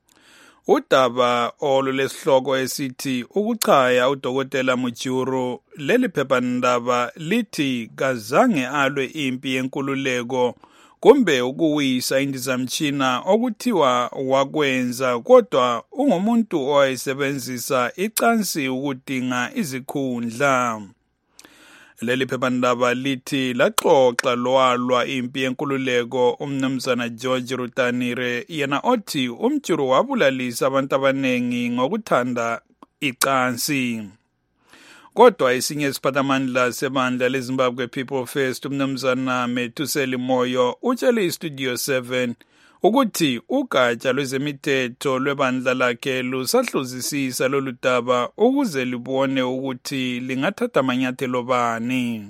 Udaba olulesihloko esithi ukuchaya udokotela Mujuru leli phephandaba lithi kazange alwe impi yenkululeko kumbe ukuwisa indizamtshina okuthiwa wakwenza kodwa ungumuntu owayesebenzisa icansi ukudinga izikhundla. Leli phephandaba lithi laxoxa lowalwa impi yenkululeko umnumzana George Rutanire yena othi uMjuru wabulalisa abantu abanengi ngokuthanda icansi. Kodwa esinye isiphathamandla sebandla leZimbabwe People First umnumzana Methuseli Moyo utshele iStudio seven ukuthi ugatsha lwezemithetho lwebandla lakhe lusahluzisisa lolu daba ukuze libone ukuthi lingathatha amanyathelo bani.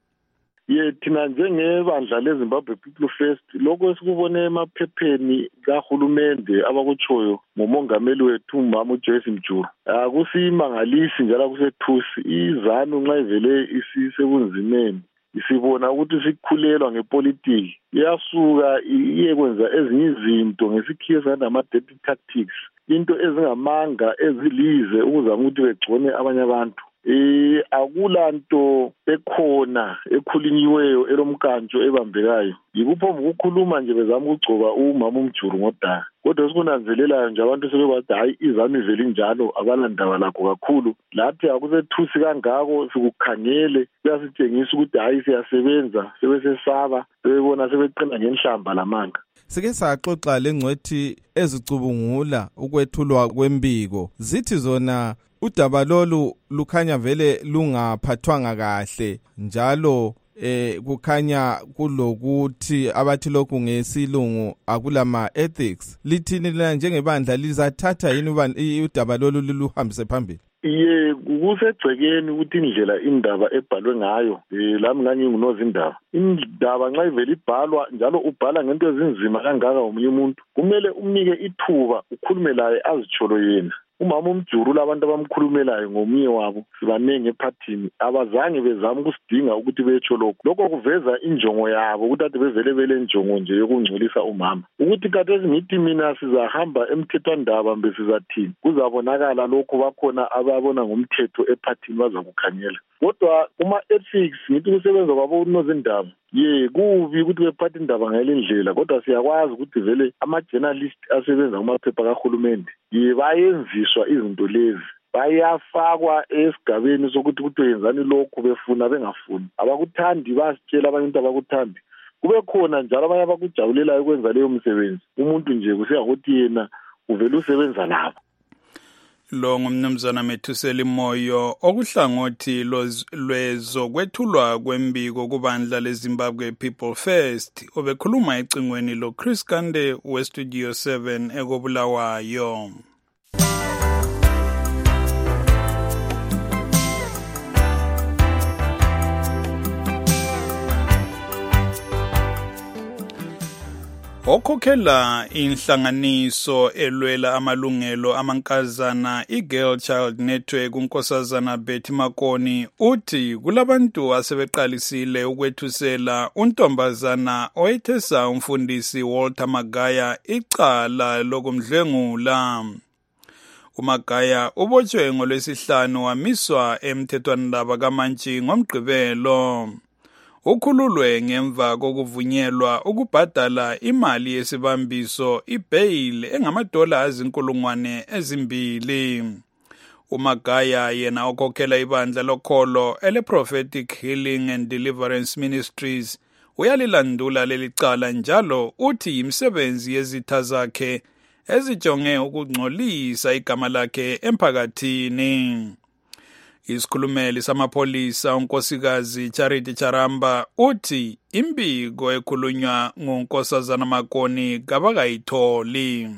Ye thina njengebandla leZimbabwe People First lokho esikubone emaphepheni kahulumende abakutshoyo ngomongameli wethu Mama Joyce Mjuru akusimangalisi njalo akusethusi izanu nxa ivele isisebunzimeni isibona ukuthi sikhulelwa ngepolitiki iyasuka iyekwenza ezinye izinto ngesikhiwo sanama dirty tactics into ezingamanga ezilize ukuzama ukuthi begcone abanye abantu. Eh akulanto ekhona ekhulinyiweyo elomkantsho ebambekayo yikuphomba ukukhuluma nje bezama ukugcoba uMama uMjuru ngodaka kodwa sikunanzelelayo nje abantu sebebathi hayi izami vele njalo abalandaba lakho kakhulu lathi akusethusi kangako sikukhangele kuyasitshengisa ukuthi hayi siyasebenza sebesesaba sebebona sebeqina ngenhlamba lamanga. Sike saxoxa lengcwethi ezicubungula ukwethulwa kwembiko zithi zona udaba lolu lukhanya vele lungaphathwanga kahle njalo eh kukhanya kulokuthi abathi lokhu ngesilungu akulama ethics lithini la njengebandla lizathatha yini udaba lolu luhambise phambili? Ye kusegcekeni ukuthi indlela indaba ebhalwe ngayo lami nganginoza indaba indaba nxa ivele ibhalwa njalo ubhala ngento ezinzima kangaka omunye umuntu kumele umnike ithuba ukhulume laye azitsholo yena. uMama uMjuru labantu abamkhulumelayo ngomunye wabo sibanenge ephathini abazange bezama ukusidinga ukuthi betsho lokho lokho kuveza injongo yabo ukuthi ade bevele vele injongo nje yokungcolisa umama ukuthi kade ezingithi mina sizahamba emthethwandaba mbe sizathini kuzabonakala lokho bakhona ababona ngomthetho ephathini bazakukhanyela kodwa uma ethics ngithi kusebenza kwabo unozindaba ye kubi ukuthi bephathe indaba ngalendlela kodwa siyakwazi ukuthi vele ama journalist asebenza kumaphepha kahulumende ye bayenziswa izinto lezi bayafakwa esigabeni sokuthi ukuthi yenzani lokho befuna bengafuni abakuthandi basitshela abanye into abakuthandi kube khona njalo abanye abakujabulela ukwenza leyo msebenzi umuntu nje kuseyakuthi yena uvela usebenza labo. Lo ngumnumzana Methuseli Moyo okuhlangothi lwezokwethulwa kwembiko kubandla leZimbabwe People First obekhuluma ecingweni lo Chris Kande we Studio seven ekobulawayo. Okhokhela inhlanganiso elwela amalungelo amankazana iGirl Child Network unkosazana Betty Makoni uthi kulabantu asebeqalisile ukwethusela untombazana oyethesa umfundisi Walter Magaya icala lokumdlwengula. uMagaya ubotshwe ngolwesihlanu wamiswa emthethwandaba kaMantshi ngomgqibelo. Ukhululwe ngemva kokuvunyelwa ukubhadala imali yesibambiso ibail engamadola azinkulungwane ezimbili. uMagaya yena okhokhela ibandla lokholo ele Prophetic Healing and Deliverance Ministries uyalilandula lelicala njalo uthi imisebenzi yezitha zakhe ezijonge ukungcolisa igama lakhe emphakathini. Isikhulumeli samapholisa unkosikazi Charity Charamba uthi imbiko ekhulunywa ngunkosazana Makoni kabakayitholi.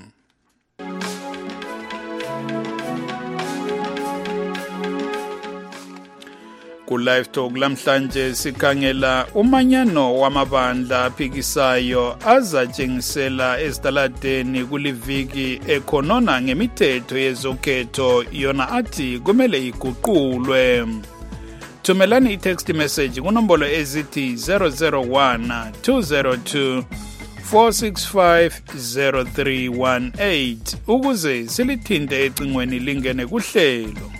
Ku-Live Talk lamhlanje sikhangela umanyano wamabandla aphikisayo azatshengisela ezitaladeni kuliviki ekhonona ngemithetho yezokhetho yona athi kumele iguqulwe. Thumelani i-text message kunombolo ezithi zero zero one two zero two four six five zero three one eight ukuze silithinte ecingweni lingene kuhlelo.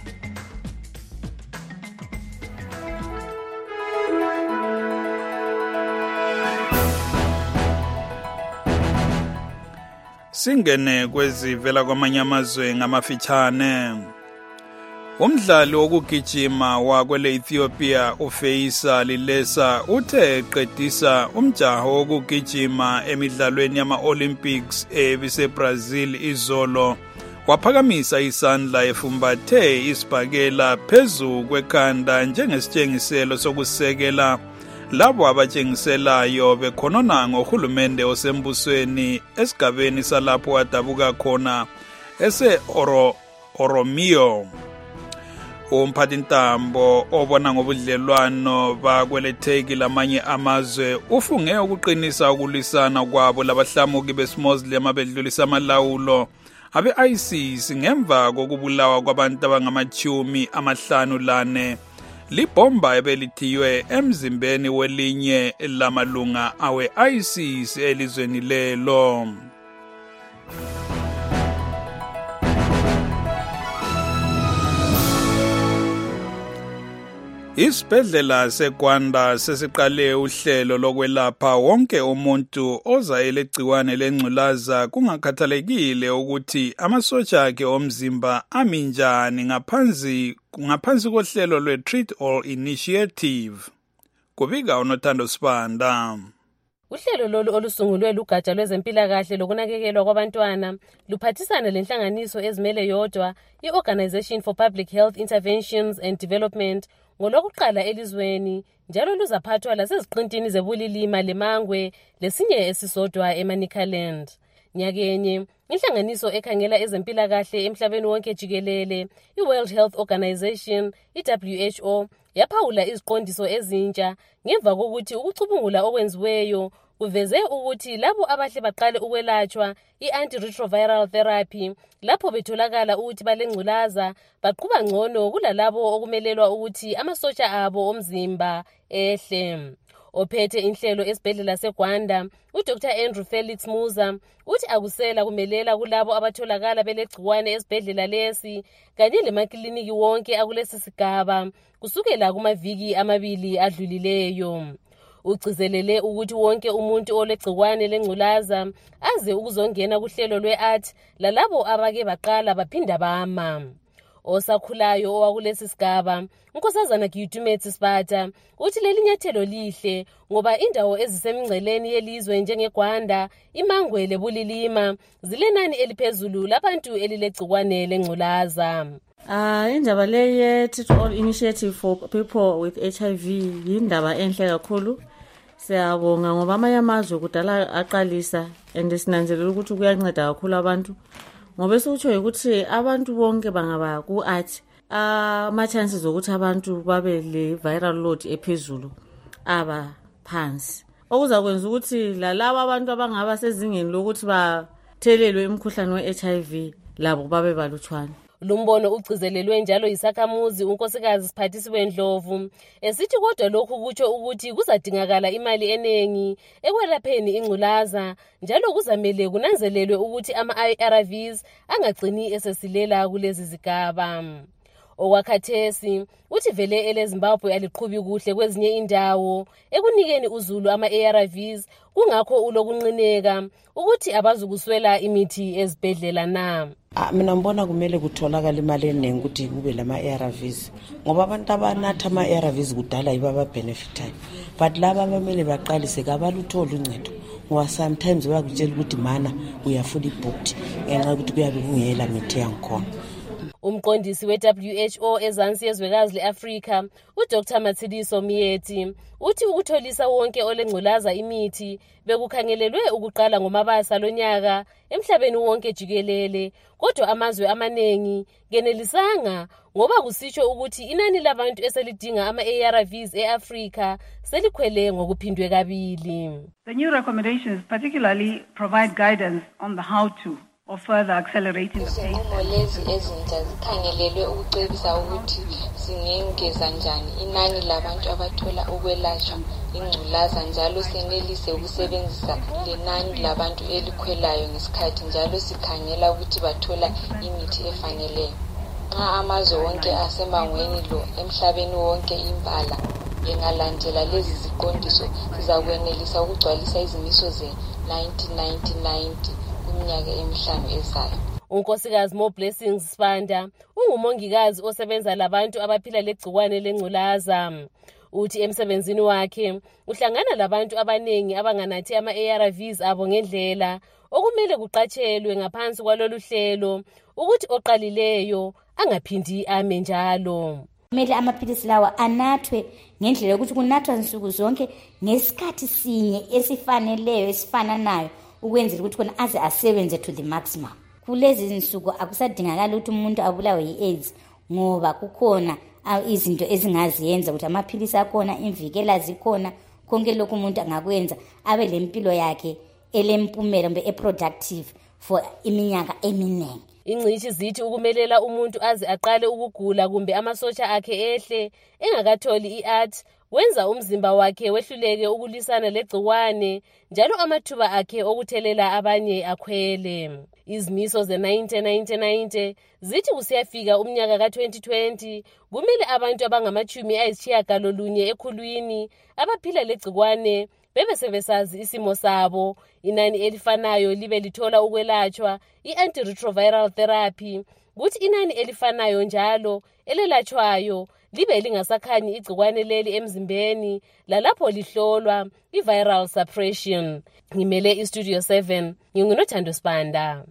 Singene kwezivela kwamanye amazwe ngamafitshane. Umdlali wokugijima wakwele Ethiopia uFeisa Lilesa uthe eqedisa umjaho wokugijima emidlalweni yama-Olympics ebiseBrazil izolo waphakamisa isandla efumbathe isibhakela phezu kwekhanda njengesitshengiselo sokusekela labo abatshengiselayo bekhonona ngohulumende osembusweni esigabeni salapho adabuka khona ese-Oro Oromio. Umphathintambo obona ngobudlelwano bakweletheki lamanye amazwe ufunge ukuqinisa ukulwisana kwabo labahlamuki besimozilem abedlulisa amalawulo abe-ISIS ngemva kokubulawa kwabantu abangamachumi amahlanu lane libhomba ebelithiywe emzimbeni welinye lamalunga awe-ISIS elizweni lelo. Isibhedlela seGwanda sesiqale uhlelo lokwelapha wonke umuntu oza elegciwane lengculaza kungakhathalekile ukuthi amasotsha akhe omzimba aminjani ngaphansi ngaphansi kohlelo lwe-Treat All Initiative. Kubika uNothando Sibanda. Uhlelo lolu olusungulwe lugatsha lwezempilakahle lokunakekelwa kwabantwana luphathisana lenhlanganiso ezimele yodwa i-Organization for Public Health Interventions and Development ngolokuqala elizweni njalo luzaphathwa laseziqintini zebulilima leMangwe lesinye esisodwa eManicaland. Nyakenye inhlanganiso ekhangela ezempilakahle emhlabeni wonke jikelele i-World Health Organization i-W H O yaphawula iziqondiso ezintsha ngemva kokuthi ukucubungula okwenziweyo kuveze ukuthi labo abahle baqale ukwelatshwa i-antiretroviral therapy lapho betholakala ukuthi balengculaza baqhuba ngcono kulalabo okumelelwa ukuthi amasotsha abo omzimba ehle. Ophethe inhlelo esibhedlela seGwanda uDr Andrew Felix Musa uthi akusela kumelela kulabo abatholakala belegciwane esibhedlela lesi kanye lemakliniki wonke akulesi sigaba kusukela kumaviki amabili adlulileyo. Ugcizelele ukuthi wonke umuntu olegciwane lengculaza aze ukuzongena kuhlelo lwe-art lalabo abake baqala baphinda bama. Osakhulayo owakulesi sigaba unkosazana Gyutumetsi Sibata uthi leli nyathelo lihle ngoba indawo ezisemingceleni yelizwe njengeGwanda, iMangwe lebulilima zilenani eliphezulu labantu elilegciwane lengculaza. Ah indaba le ye Treat All Initiative for People with H I V yindaba enhle kakhulu. Siyabonga ngoba amanye amazwe kudala aqalisa and sinanzelela ukuthi kuyanceda kakhulu abantu. Ngoba esikutsho ukuthi abantu bonke bangaba ku-art ama chances ukuthi abantu babe le viral load ephezulu aba phansi. Okuzakwenza ukuthi lalabo abantu abangaba sezingeni lokuthi bathelelwe imikhuhlane we-H I V labo babe balutshwana. Lumbono ugcizelelwe njalo isakhamuzi unkosikazi Siphathisiwe Ndlovu esithi kodwa lokhu kutsho ukuthi kuzadingakala imali enengi ekwelapheni ingculaza njalo kuzamele kunanzelelwe ukuthi ama-I R Vs angagcini esesilela kulezi zigaba. Okwakhathesi uthi vele eleZimbabwe aliqhubi kuhle kwezinye indawo ekunikeni uzulu ama-A R Vs kungakho ulokunqineka ukuthi abazukuswela imithi ezibhedlela na. Mina ngibona kumele kutholakala imali eningi ukuthi kube lama-A R Vs ngoba abantu abanatha ama-A R Vs kudala yibo ababenefitayo but laba abamele baqalise kabaluthola uncedo ngoba sometimes bayakutshela ukuthi mana uyafuna i-booked ngenxa yokuthi kuyabe kungela mithi yangikhona. Umqondisi we-W H O ezansi yezwekazi le-Afrika, uDr Matshidiso Moeti, uthi ukutholisa wonke olengculaza imithi bekukhangelelwe ukuqala ngoMabasa lonyaka emhlabeni wonke jikelele, kodwa amazwe amaningi kenelisanga ngoba kusitsho ukuthi inani labantu eselidinga ama-A R Vs e-Afrika selikhwele ngokuphindwe kabili. The new recommendations particularly provide guidance on the how-to of further accelerating the pace. Izinqumo lezi ezintsha zikhangelelwe ukucebisa ukuthi singengeza njani inani labantu abathola ukwelashwa ingculaza, njalo senelise ukusebenzisa lenani labantu elikhwelayo ngesikhathi, njalo sikhangela ukuthi bathola imithi efaneleyo. Nxa amazwe wonke asemangweni lo emhlabeni wonke imbala bengalandela lezi ziqondiso, sizakwenelisa ukugcwalisa izimiso ze-nineteen ninety ninety kuminyaka emihlanu ezayo. Unkosikazi Mo Blessings Sibanda ungumongikazi osebenza labantu abaphila legciwane lengculaza. Uthi emsebenzini wakhe uhlangana labantu abanengi abanganathi ama-A R Vs abo ngendlela, okumele kuqatshelwe ngaphansi kwalolu hlelo ukuthi oqalileyo angaphindi ame njalo. Kumele amaphilisi lawa anathwe ngendlela ukuthi kunathwa insuku zonke ngesikhathi sinye esifaneleyo esifananayo, ukwenzela ukuthi khona aze asebenze to the maximum. Kulezi insuku akusadingakala ukuthi umuntu abulawe yi-AIDS ngoba kukhona izinto ezingaziyenza ukuthi amaphilisi akhona, imvikela zikhona, konke lokhu umuntu angakwenza abe lempilo yakhe elempumela mbe eproductive for iminyaka eminingi. Ingcishi zithi ukumelela umuntu aze aqale ukugula kumbe amasotsha akhe ehle engakatholi i-A R T wenza umzimba wakhe wehluleke ukulwisana legciwane, njalo amathuba akhe okuthelela abanye akhwele. Izimiso ze-nineteen ninety zithi kusiyafika umnyaka ka-twenty twenty kumele abantu abangamachumi ayisitshiyagalolunye ekhulwini abaphila legciwane bebe sebesazi isimo sabo, inani elifanayo libe lithola ukwelatshwa i-antiretroviral therapy, kuthi inani elifanayo njalo elelatshwayo libe lingasakhanyi igciwane leli emzimbeni lalapho lihlolwa i-viral suppression. Ngimele iStudio seven, ngingunothando Sibanda.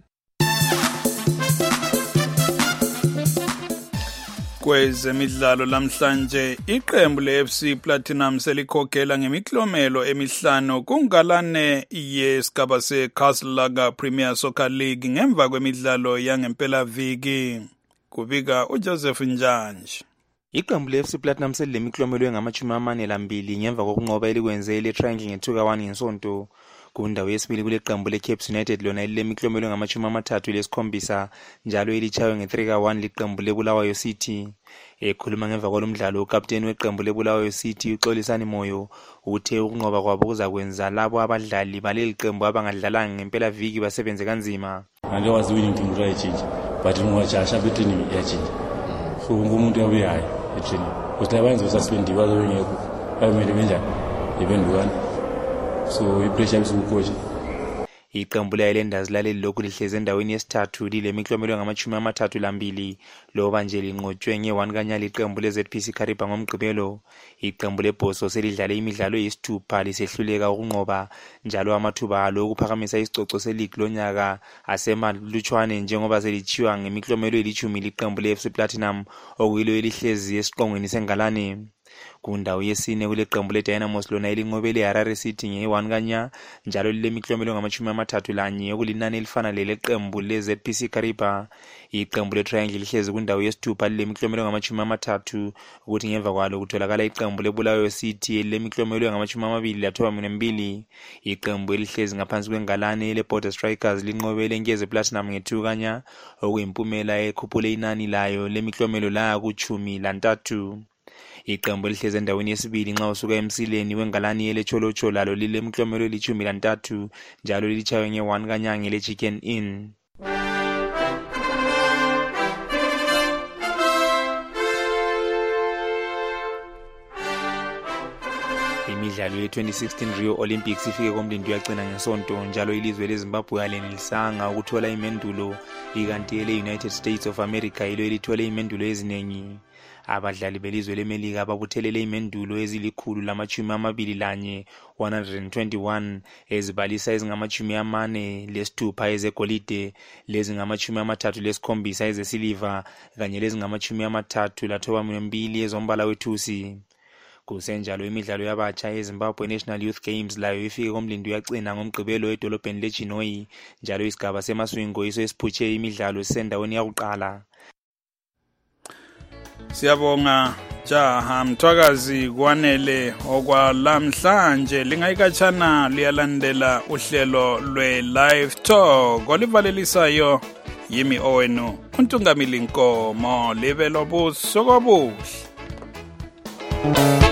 Kwezemidlalo lamhlanje iqembu le-F C Platinum selikhokela ngemiklomelo emihlanu kungalane yesigaba se-Castle Lager Premier Soccer League ngemva kwemidlalo yangempela viki. Kubika uJoseph Njanji. Iqembu le-F C Platinum selilemiklomelo engamachumi amane lambili ngemva kokunqoba elikwenze ile-Triangle nge-two ka one ngesonto. Kundawo yesibili kule qembu le-Cape United lona lilemiklomelo engamachumi amathathu lesikhombisa njalo elitshaywe nge-three ka one liqembu leBulawayo City. Ekhuluma ngemva kwalomdlalo ukapteni weqembu leBulawayo City uXolisani Moyo uthe ukunqoba kwabo kuzakwenza labo abadlali baleli qembu abangadlalanga ngempela viki basebenze kanzima. Ake was winning team right change but ngwachasha between yachinja. So ngumuntu yabuyayo etraining. Ukuthi abenze ususpend bazo ngekho. Ayimele benjani? Ibendukani. So ipressure isukhoje. Iqembu le-Highlanders laleli lokhu lihleze endaweni yesithathu lilemiklomelo ngamachumi amathathu lambili loba nje linqotshwe nge-one kanyali iqembu le-Z P C Kariba ngomgqibelo. Iqembu leBhoso selidlale imidlalo yesithupha lisehluleka ukunqoba njalo amathuba alo okuphakamisa isicoco seligi lonyaka asemalutshwane njengoba selitshiwa ngemiklomelo elithumi liqembu le-F C Platinum okuyilo elihlezi esiqongweni sengalane. Kundawo yesine kule qembu leDynamos lona elinqobele Harare City nge-one kanya njalo lilemiklomelo ngamachumi amathathu lanye okulinani elifana lele qembu le-Z P C Kariba. Iqembu le-Triangle lihlezi kundawo yesithupha lilemiklomelo ngamachumi amathathu ukuthi ngemva kwalo kutholakala iqembu leBulawayo City lilemiklomelo ngamachumi amabili lathoba mbili. Iqembu elihlezi ngaphansi kwengalane le-Border Strikers linqobele Nkeze Platinum nge-two kanya okuyimpumela ekhuphule inani layo lemiklomelo la kuchumi lantathu. Iqembu lihleze endaweni yesibili nxa usuka emsileni wengalani yeleCholocho lalo lilemklomelo elichumi lantathu njalo lilitshaywe nge-one kanyanga leChicken Inn. Imidlalo ye-twenty sixteen Rio Olympics ifike komlindo yagcina ngesonto njalo ilizwe leZimbabwe alenelisanga ukuthola imendulo ikanti ele-United States of America ilo elithola imendulo eziningi. abadlali belizwe lemelika babuthelele imendulo ezilikhulu lamachumi amabili lanye one hundred twenty-one ezibalisa ezingamachumi amane lesithupha ezegolide lezingamachumi amathathu lesikhombisa ezesiliva kanye lezingamachumi amathathu lathoba mbili ezombala wethusi. Kusenjalo imidlalo yabatsha eZimbabwe National Youth Games layo ifike komlindi uyagcina ngomgqibelo edolobheni leChinhoyi, njalo isigaba semaswingo iso esiphutshe imidlalo sisendaweni yakuqala. Siyabonga jaha Mthwakazi kwanele okwalamhlanje lingayikatshana liyalandela uhlelo lwe-Live Talk olivalelisayo yimi owenu uNtungamili Nkomo libe lobusuku obuhle.